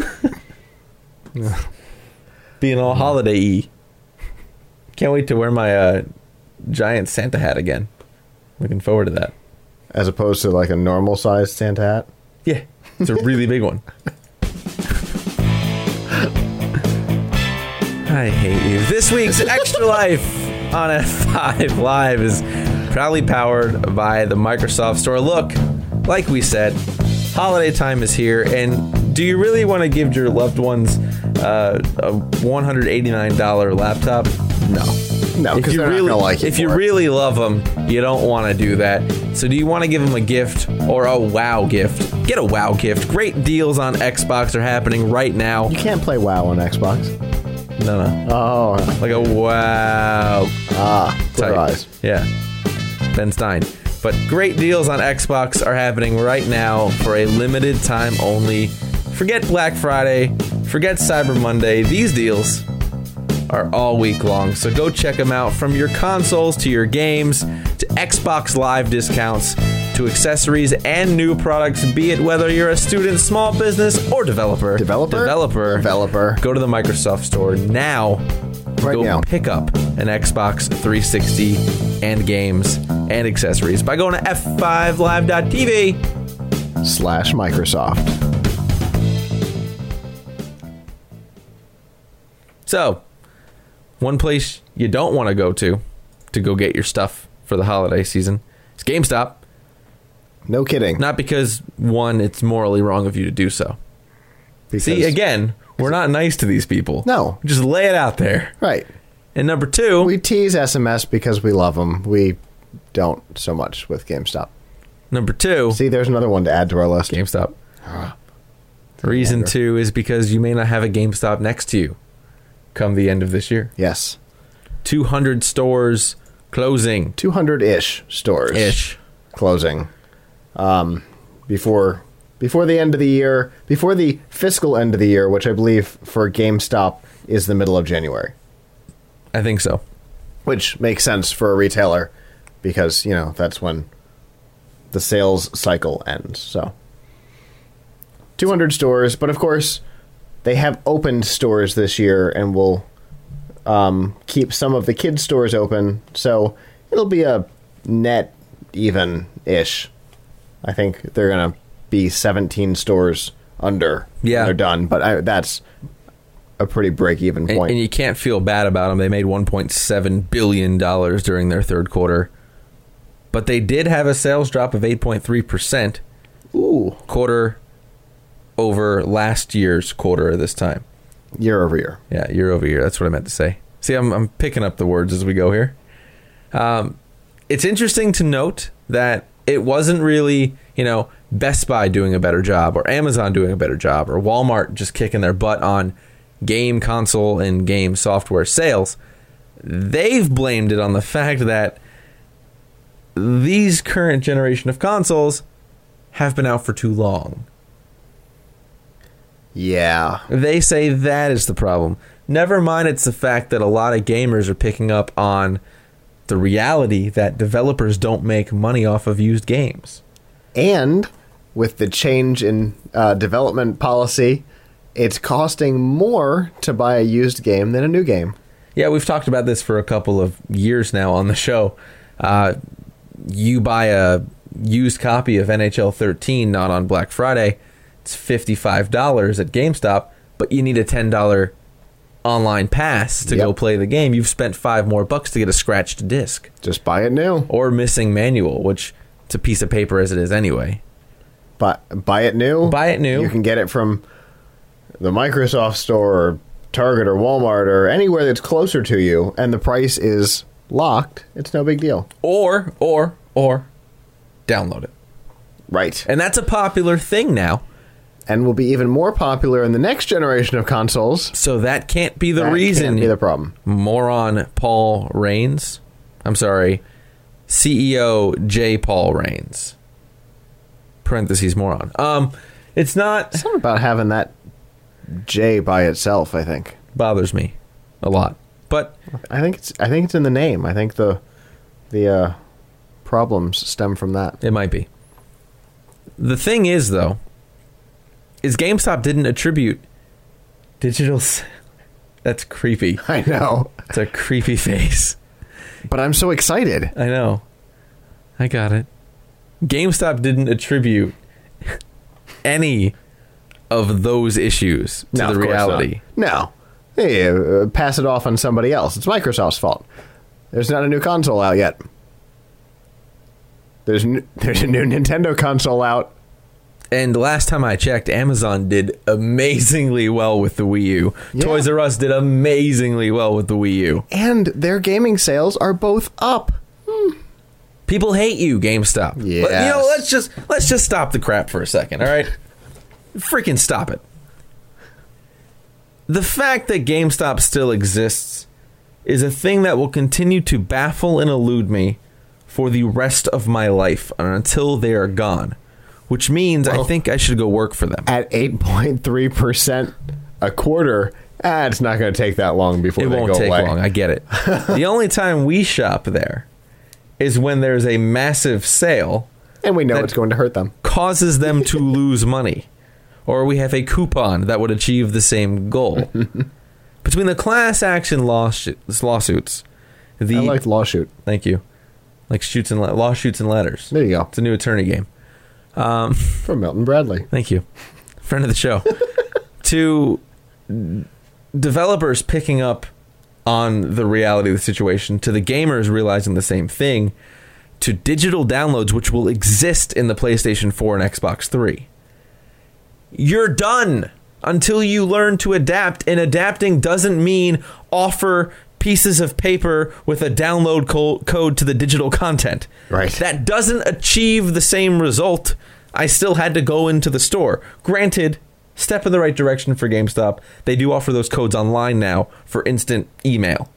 Being all holiday-y. Can't wait to wear my giant Santa hat again. Looking forward to that. As opposed to like a normal-sized Santa hat? Yeah. It's a really big one. I hate you. This week's Extra Life on F5 Live is proudly powered by the Microsoft Store. Look, like we said, holiday time is here, and do you really want to give your loved ones a $189 laptop? No, because they're not going to like it. If you really love them, you don't want to do that. So do you want to give them a gift or a WoW gift? Get a WoW gift. Great deals on Xbox are happening right now. You can't play WoW on Xbox. No. Oh, Like a wow. clear type. eyes. Yeah. Ben Stein. But great deals on Xbox are happening right now for a limited time only. Forget Black Friday. Forget Cyber Monday. These deals are all week long. So go check them out, from your consoles to your games to Xbox Live discounts to accessories and new products, be it whether you're a student, small business, or developer. Developer. Go to the Microsoft Store now. Right Go now. pick up an Xbox 360 and games and accessories by going to f5live.tv/Microsoft. So, one place you don't want to go get your stuff for the holiday season is GameStop. No kidding. Not because, one, it's morally wrong of you to do so. Because- See, again, we're not nice to these people. No. Just lay it out there. Right. And number two, We tease SMS because we love them. We don't so much with GameStop. See, there's another one to add to our list. GameStop. Reason two is because you may not have a GameStop next to you come the end of this year. Yes. 200 stores closing. 200-ish stores. Closing. Before the end of the year, before the fiscal end of the year, which I believe for GameStop is the middle of January. I think so. Which makes sense for a retailer because, that's when the sales cycle ends. So 200 stores, but of course they have opened stores this year and will keep some of the kids' stores open. So it'll be a net even-ish. I think they're going to be 17 stores under when they're done, but that's a pretty break-even point. And you can't feel bad about them. They made $1.7 billion during their third quarter. But they did have a sales drop of 8.3%. Ooh. Quarter over last year's quarter at this time. Year over year. Yeah, year over year. That's what I meant to say. See, I'm picking up the words as we go here. It's interesting to note that it wasn't really, Best Buy doing a better job or Amazon doing a better job or Walmart just kicking their butt on game console and game software sales. They've blamed it on the fact that these current generation of consoles have been out for too long. Yeah. They say that is the problem. Never mind, it's the fact that a lot of gamers are picking up on the reality that developers don't make money off of used games. And with the change in development policy, it's costing more to buy a used game than a new game. Yeah, we've talked about this for a couple of years now on the show. You buy a used copy of NHL 13 not on Black Friday, it's $55 at GameStop, but you need a $10 online pass to go play the game. You've spent $5 more to get a scratched disc. Just buy it new. Or missing manual, which it's a piece of paper as it is anyway. But buy it new. Buy it new. You can get it from the Microsoft Store or Target or Walmart or anywhere that's closer to you, and the price is locked. It's no big deal. Or download it. Right. And that's a popular thing now. And will be even more popular in the next generation of consoles. So that can't be the reason. Can't be the problem. Moron Paul Raines. I'm sorry. CEO J. Paul Raines. Parentheses moron. It's not. It's not about having that J by itself, I think. Bothers me a lot. But I think it's in the name. I think the problems stem from that. It might be. The thing is, though, is GameStop didn't attribute digital. That's creepy. I know. It's a creepy face. But I'm so excited. I know. I got it. GameStop didn't attribute any of those issues to the reality. No. Hey, pass it off on somebody else. It's Microsoft's fault. There's not a new console out yet. There's a new Nintendo console out. And the last time I checked, Amazon did amazingly well with the Wii U. Yeah. Toys R Us did amazingly well with the Wii U. And their gaming sales are both up. People hate you, GameStop. Yeah. Let's just stop the crap for a second, all right? Freaking stop it. The fact that GameStop still exists is a thing that will continue to baffle and elude me for the rest of my life until they are gone, which means I think I should go work for them. At 8.3% a quarter, it's not going to take that long before they go away. It won't take long. I get it. The only time we shop there is when there's a massive sale. And we know it's going to hurt them. Causes them to lose money. Or we have a coupon that would achieve the same goal. Between the class action lawsuits. I like lawsuit. Thank you. Like lawsuits and letters. There you go. It's a new attorney game. From Milton Bradley. Thank you. Friend of the show. To developers picking up on the reality of the situation, to the gamers realizing the same thing, to digital downloads which will exist in the PlayStation 4 and Xbox 3. You're done until you learn to adapt, and adapting doesn't mean offer pieces of paper with a download code to the digital content. Right. That doesn't achieve the same result. I still had to go into the store. Granted, step in the right direction for GameStop. They do offer those codes online now for instant email.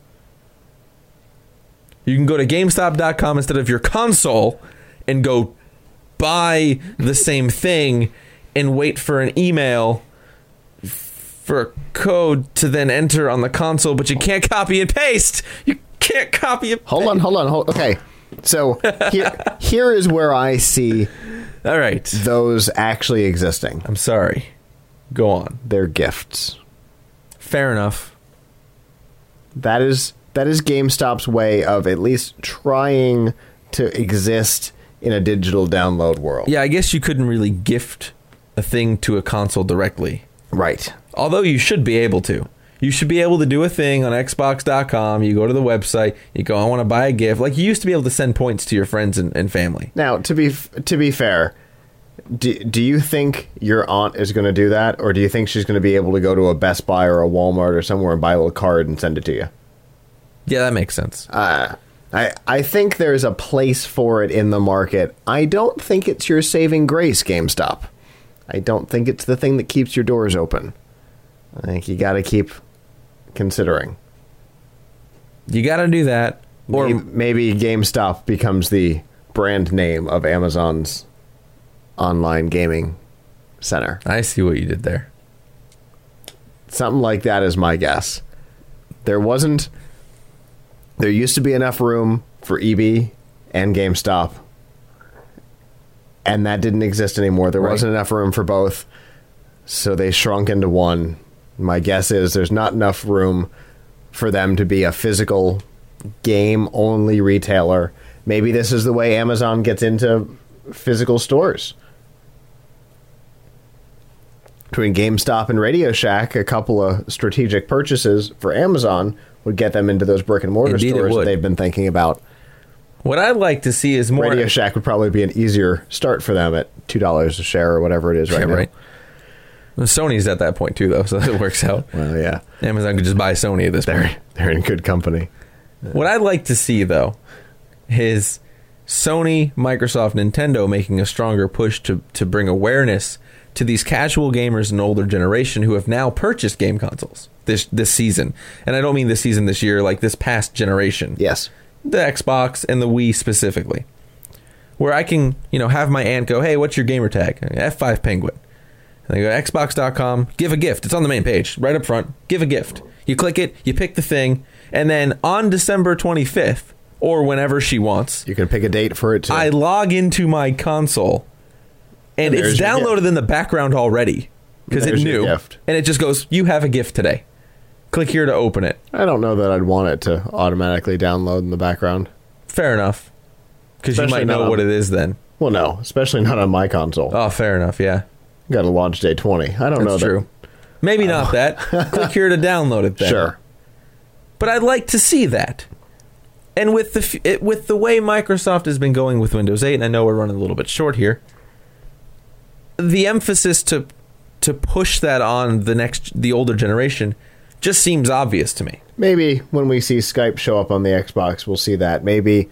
You can go to GameStop.com instead of your console and go buy the same thing and wait for an email for a code to then enter on the console, but you can't copy and paste. You can't copy and paste. Hold on. Okay. So here is where I see all right, those actually existing. I'm sorry. Go on. They're gifts. Fair enough. That is GameStop's way of at least trying to exist in a digital download world. Yeah, I guess you couldn't really gift a thing to a console directly. Right. Although you should be able to. You should be able to do a thing on Xbox.com. You go to the website. You go, I want to buy a gift. Like you used to be able to send points to your friends and family. Now, to be fair, do you think your aunt is going to do that? Or do you think she's going to be able to go to a Best Buy or a Walmart or somewhere and buy a little card and send it to you? Yeah, that makes sense. I think there's a place for it in the market. I don't think it's your saving grace, GameStop. I don't think it's the thing that keeps your doors open. I think you got to keep considering. You got to do that. Or maybe GameStop becomes the brand name of Amazon's online gaming center. I see what you did there. Something like that is my guess. There used to be enough room for EB and GameStop, and that didn't exist anymore. There wasn't enough room for both, so they shrunk into one. My guess is there's not enough room for them to be a physical game-only retailer. Maybe this is the way Amazon gets into physical stores. Between GameStop and Radio Shack, a couple of strategic purchases for Amazon would get them into those brick-and-mortar stores that they've been thinking about. What I'd like to see is more... Radio Shack would probably be an easier start for them at $2 a share or whatever it is right now. Right. Well, Sony's at that point, too, though, so it works out. Well, yeah. Amazon could just buy Sony at this point. They're in good company. What I'd like to see, though, is Sony, Microsoft, Nintendo making a stronger push to bring awareness to these casual gamers and older generation who have now purchased game consoles this season. And I don't mean this season, this year, like this past generation. Yes. The Xbox and the Wii specifically. Where I can, have my aunt go, hey, what's your gamer tag? F5 Penguin. And they go, Xbox.com, give a gift. It's on the main page, right up front. Give a gift. You click it, you pick the thing, and then on December 25th, or whenever she wants, you can pick a date for it too. I log into my console, and it's downloaded in the background already, because it knew. And it just goes, you have a gift today. Click here to open it. I don't know that I'd want it to automatically download in the background. Fair enough. Because you might know what it is then. Well, no, especially not on my console. Oh, fair enough, yeah. Got a launch day 20. I don't know. That's true. Maybe not that. Click here to download it then. Sure. But I'd like to see that. And with the way Microsoft has been going with Windows 8, and I know we're running a little bit short here, the emphasis to push that on the older generation just seems obvious to me. Maybe when we see Skype show up on the Xbox, we'll see that. Maybe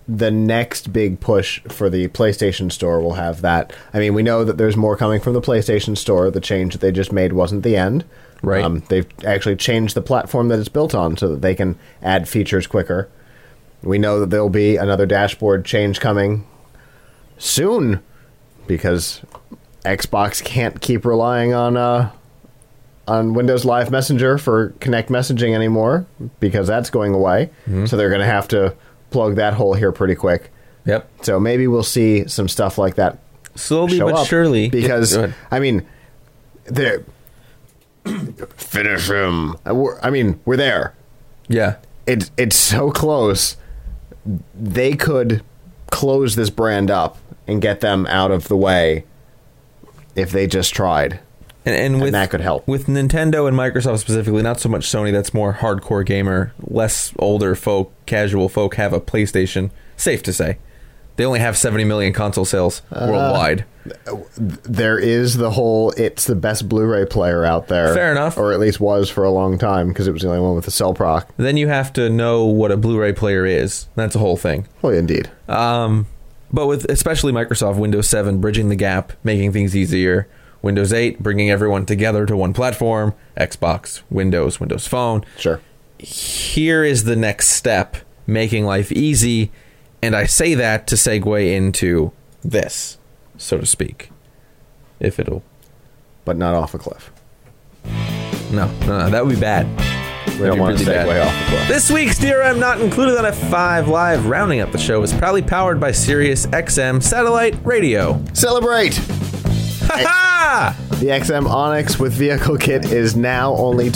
the next big push for the PlayStation Store will have that. I mean, we know that there's more coming from the PlayStation Store. The change that they just made wasn't the end. Right. They've actually changed the platform that it's built on so that they can add features quicker. We know that there'll be another dashboard change coming soon because Xbox can't keep relying on Windows Live Messenger for Connect messaging anymore because that's going away. Mm-hmm. So they're going to have to plug that hole here pretty quick. Yep. So maybe we'll see some stuff like that slowly but surely. Because, I mean, they're... Finish him. I mean, we're there. Yeah. It's so close. They could close this brand up and get them out of the way if they just tried. And that could help. With Nintendo and Microsoft specifically, not so much Sony, that's more hardcore gamer, less older folk, casual folk have a PlayStation. Safe to say. They only have 70 million console sales worldwide. There is the whole, it's the best Blu-ray player out there. Fair enough. Or at least was for a long time, because it was the only one with the cell proc. Then you have to know what a Blu-ray player is. That's a whole thing. Well, indeed. But with especially Microsoft, Windows 7 bridging the gap, making things easier. Windows 8 bringing everyone together to one platform. Xbox, Windows Phone. Sure. Here is the next step, making life easy. And I say that to segue into this, so to speak. If it'll... But not off a cliff. No, that would be bad. We don't want to segue off a cliff. This week's DRM Not Included on F5 Live, rounding up the show, is proudly powered by Sirius XM Satellite Radio. Celebrate! Ha-ha! The XM Onyx with vehicle kit is now only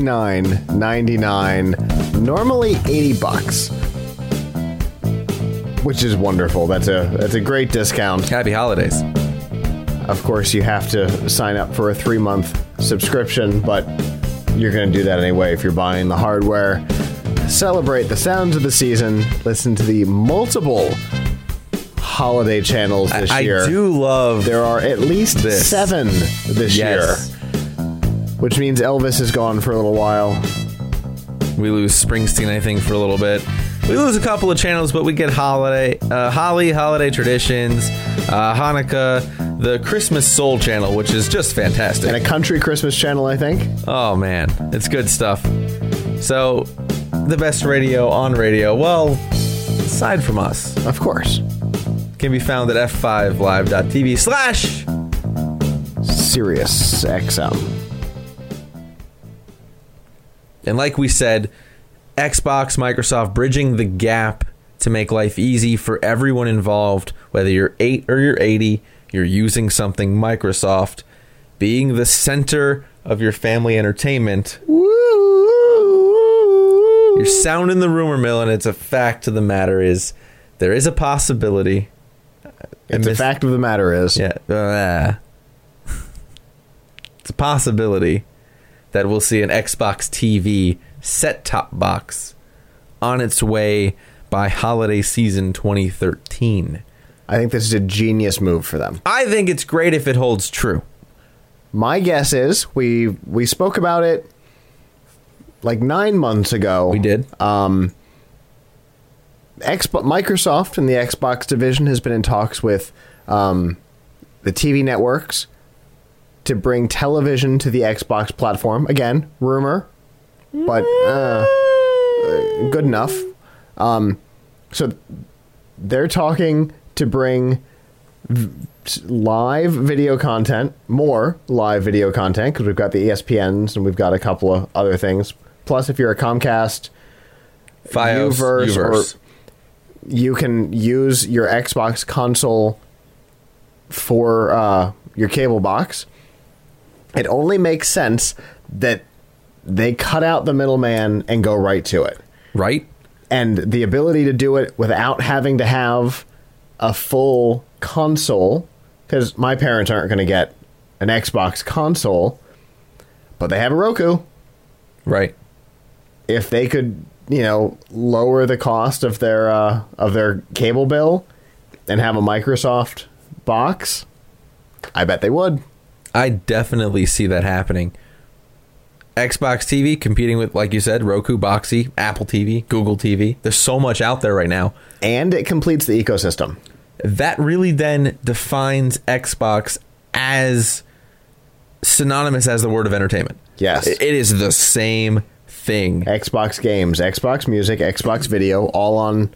$29.99, normally $80. Which is wonderful. That's a great discount. Happy holidays. Of course, you have to sign up for a 3-month subscription, but you're going to do that anyway if you're buying the hardware. Celebrate the sounds of the season. Listen to the multiple holiday channels this year. I do love There are at least 7 this year, which means Elvis is gone for a little while. We lose Springsteen, I think, for a little bit. We lose a couple of channels, but we get holiday traditions, Hanukkah, the Christmas Soul channel, which is just fantastic. And a country Christmas channel, I think. Oh, man. It's good stuff. So, the best radio on radio, well, aside from us. Of course. Can be found at f5live.tv/Sirius XM. And like we said, Xbox, Microsoft bridging the gap to make life easy for everyone involved, whether you're 8 or you're 80, you're using something Microsoft, being the center of your family entertainment. Woo! You're sounding the rumor mill, and it's a fact of the matter is there is a possibility. The fact of the matter is. Yeah. It's a possibility that we'll see an Xbox TV set-top box on its way by holiday season 2013. I think this is a genius move for them. I think it's great if it holds true. My guess is we spoke about it like 9 months ago. We did. Microsoft and the Xbox division has been in talks with the TV networks to bring television to the Xbox platform. Again, rumor, but good enough. So they're talking to bring live video content, more live video content, because we've got the ESPNs and we've got a couple of other things. Plus, if you're a Comcast, Uverse, or you can use your Xbox console for your cable box. It only makes sense that they cut out the middleman and go right to it. Right. And the ability to do it without having to have a full console, because my parents aren't going to get an Xbox console, but they have a Roku. Right. If they could, lower the cost of their cable bill and have a Microsoft box, I bet they would. I definitely see that happening. Xbox TV competing with, like you said, Roku, Boxy, Apple TV, Google TV. There's so much out there right now. And it completes the ecosystem. That really then defines Xbox as synonymous as the word of entertainment. Yes. It is the same thing. Xbox games, Xbox Music, Xbox Video, all on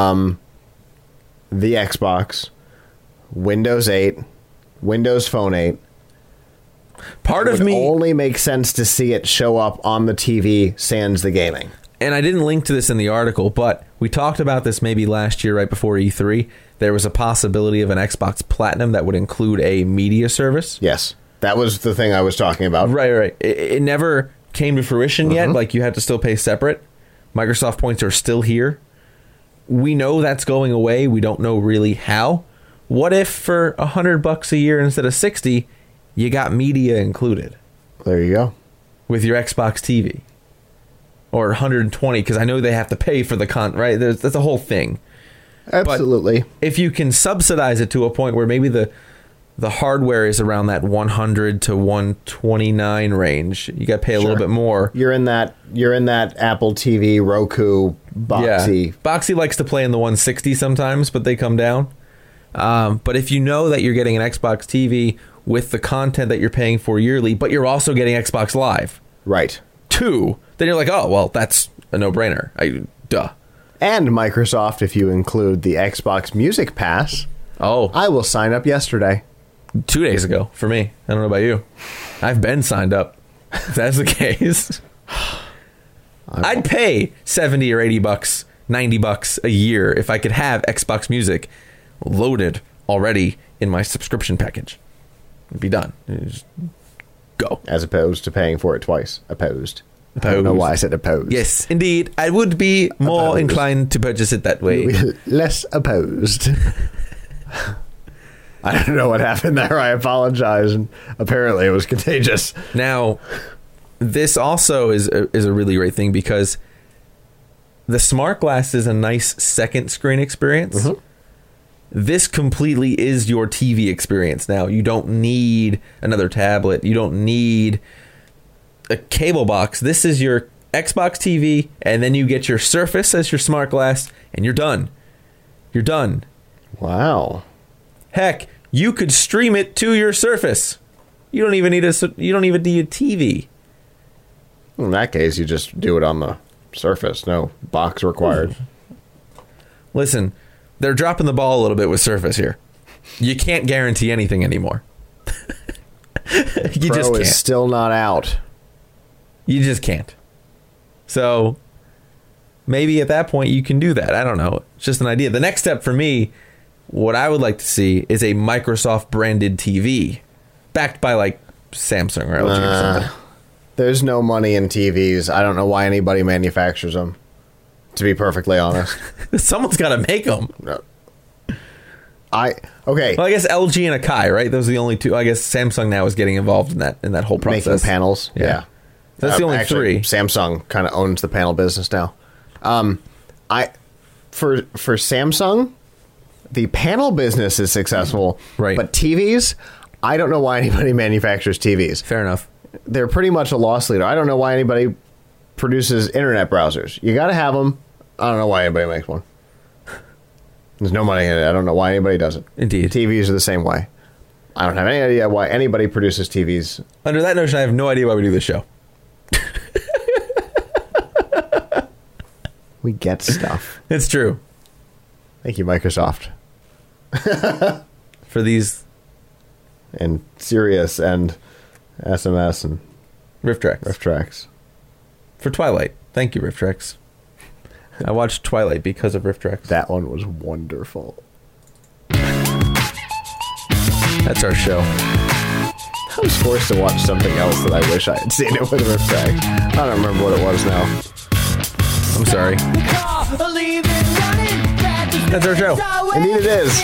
the Xbox, Windows 8, Windows Phone 8. Part of me only makes sense to see it show up on the TV sans the gaming. And I didn't link to this in the article, but we talked about this maybe last year right before E3. There was a possibility of an Xbox Platinum that would include a media service. Yes. That was the thing I was talking about. Right. It never came to fruition yet. Like, you had to still pay separate. Microsoft points are still here. We know that's going away. We don't know really how. What if for $100 a year instead of $60, you got media included There you go. with your Xbox TV? Or $120, because I know they have to pay for the right? That's a whole thing. Absolutely. But if you can subsidize it to a point where maybe the hardware is around that 100 to 129 range, you got to pay a little bit more. You're in that Apple TV, Roku, Boxy. Yeah. Boxy likes to play in the 160 sometimes, but they come down. But if you know that you're getting an Xbox TV with the content that you're paying for yearly, but you're also getting Xbox Live, Right. too, then you're like, oh, well, that's a no-brainer. Duh. And Microsoft, if you include the Xbox Music Pass. Oh, I will sign up yesterday. 2 days ago for me. I don't know about you. I've been signed up. If that's the case, I'd pay $70 or $80, $90 a year if I could have Xbox Music loaded already in my subscription package. It'd be done. Just go. As opposed to paying for it twice. Opposed. I don't Opposed. know why I said opposed. Yes, indeed. I would be more Opposed. inclined to purchase it that way. Less opposed. I don't know what happened there. I apologize. And apparently it was contagious. Now, this also is a really great thing because the Smart Glass is a nice second screen experience. Mm-hmm. This completely is your TV experience now. You don't need another tablet. You don't need a cable box. This is your Xbox TV, and then you get your Surface as your Smart Glass, and you're done. You're done. Wow. Heck, you could stream it to your Surface. You don't even need a TV. In that case, you just do it on the Surface. No box required. Listen, they're dropping the ball a little bit with Surface here. You can't guarantee anything anymore. You Pro just can't. is still not out. You just can't. So maybe at that point you can do that. I don't know. It's just an idea. The next step for me, what I would like to see is a Microsoft branded TV backed by like Samsung or LG or something. There's no money in TVs. I don't know why anybody manufactures them, to be perfectly honest. Someone's got to make them. No. Okay. Well, I guess LG and Akai, right? Those are the only two. I guess Samsung now is getting involved in that whole process. Making panels. Yeah. That's the only actually, three. Samsung kind of owns the panel business now. For Samsung, the panel business is successful. Right. But TVs, I don't know why anybody manufactures TVs. Fair enough. They're pretty much a loss leader. I don't know why anybody produces internet browsers. You got to have them. I don't know why anybody makes one. There's no money in it. I don't know why anybody does it. Indeed. TVs are the same way. I don't have any idea why anybody produces TVs. Under that notion, I have no idea why we do this show. We get stuff. It's true. Thank you, Microsoft. For these And Sirius and SMS and RiffTrax. RiffTrax. For Twilight. Thank you, RiffTrax. I watched Twilight because of RiffTrax. That one was wonderful. That's our show. I was forced to watch something else that I wish I had seen it with RiffTrax. I don't remember what it was now. I'm sorry. That's our show. Indeed it is.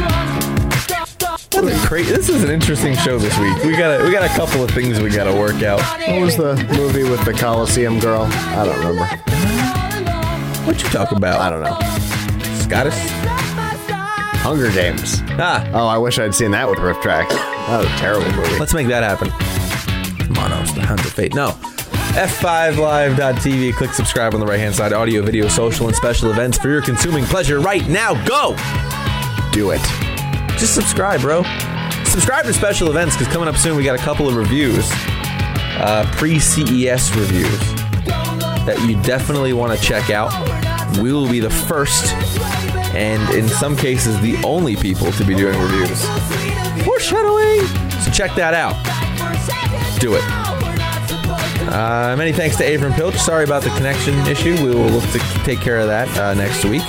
This is an interesting show this week. We got a couple of things we got to work out. What was the movie with the Coliseum girl? I don't remember. What you talk about? I don't know. Scottish? Hunger Games. Ah, Oh, I wish I'd seen that with RiffTrax. That was a terrible movie. let's make that happen. Monos, the Hounds of Fate. No. F5live.tv. Click subscribe on the right-hand side. Audio, video, social, and special events for your consuming pleasure right now. Go! Do it. Just subscribe, bro. Subscribe to special events, because coming up soon, we got a couple of reviews. Pre-CES reviews that you definitely want to check out. We will be the first, and in some cases, the only people to be doing reviews. Foreshadowing! So check that out. Do it. Many thanks to Avram Pilch. Sorry about the connection issue. We will look to take care of that next week.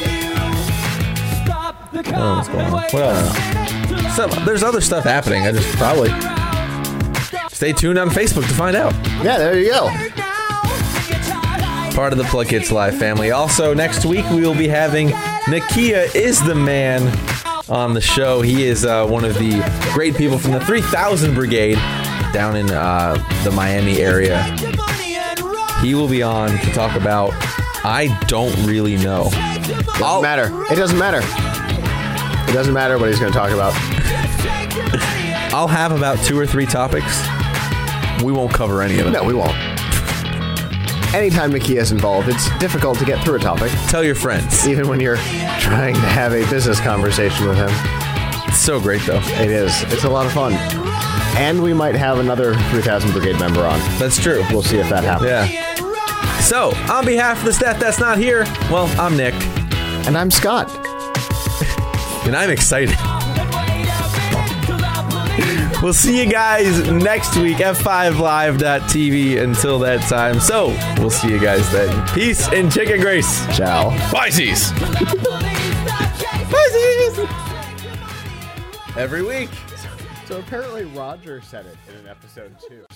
Oh, what's going on? What else? So, there's other stuff happening. I just probably stay tuned on Facebook to find out. Yeah, there you go. Part of the Plug Hits Live family. Also, next week we will be having Nakia is the Man on the show. He is one of the great people from the 3000 Brigade down in the Miami area. He will be on to talk about I don't really know. Doesn't matter. It doesn't matter. It doesn't matter what he's going to talk about. I'll have about 2 or 3 topics. We won't cover any of them. No, we won't. Anytime Nakia is involved, it's difficult to get through a topic. Tell your friends. Even when you're trying to have a business conversation with him. It's so great, though. It is. It's a lot of fun. And we might have another 3000 Brigade member on. That's true. We'll see if that happens. Yeah. So, on behalf of the staff that's not here, well, I'm Nick. And I'm Scott. And I'm excited. We'll see you guys next week, F5live.tv until that time. So, we'll see you guys then. Peace and chicken grace. Ciao. Pisces. Pisces. Every week. So apparently Roger said it in an episode too.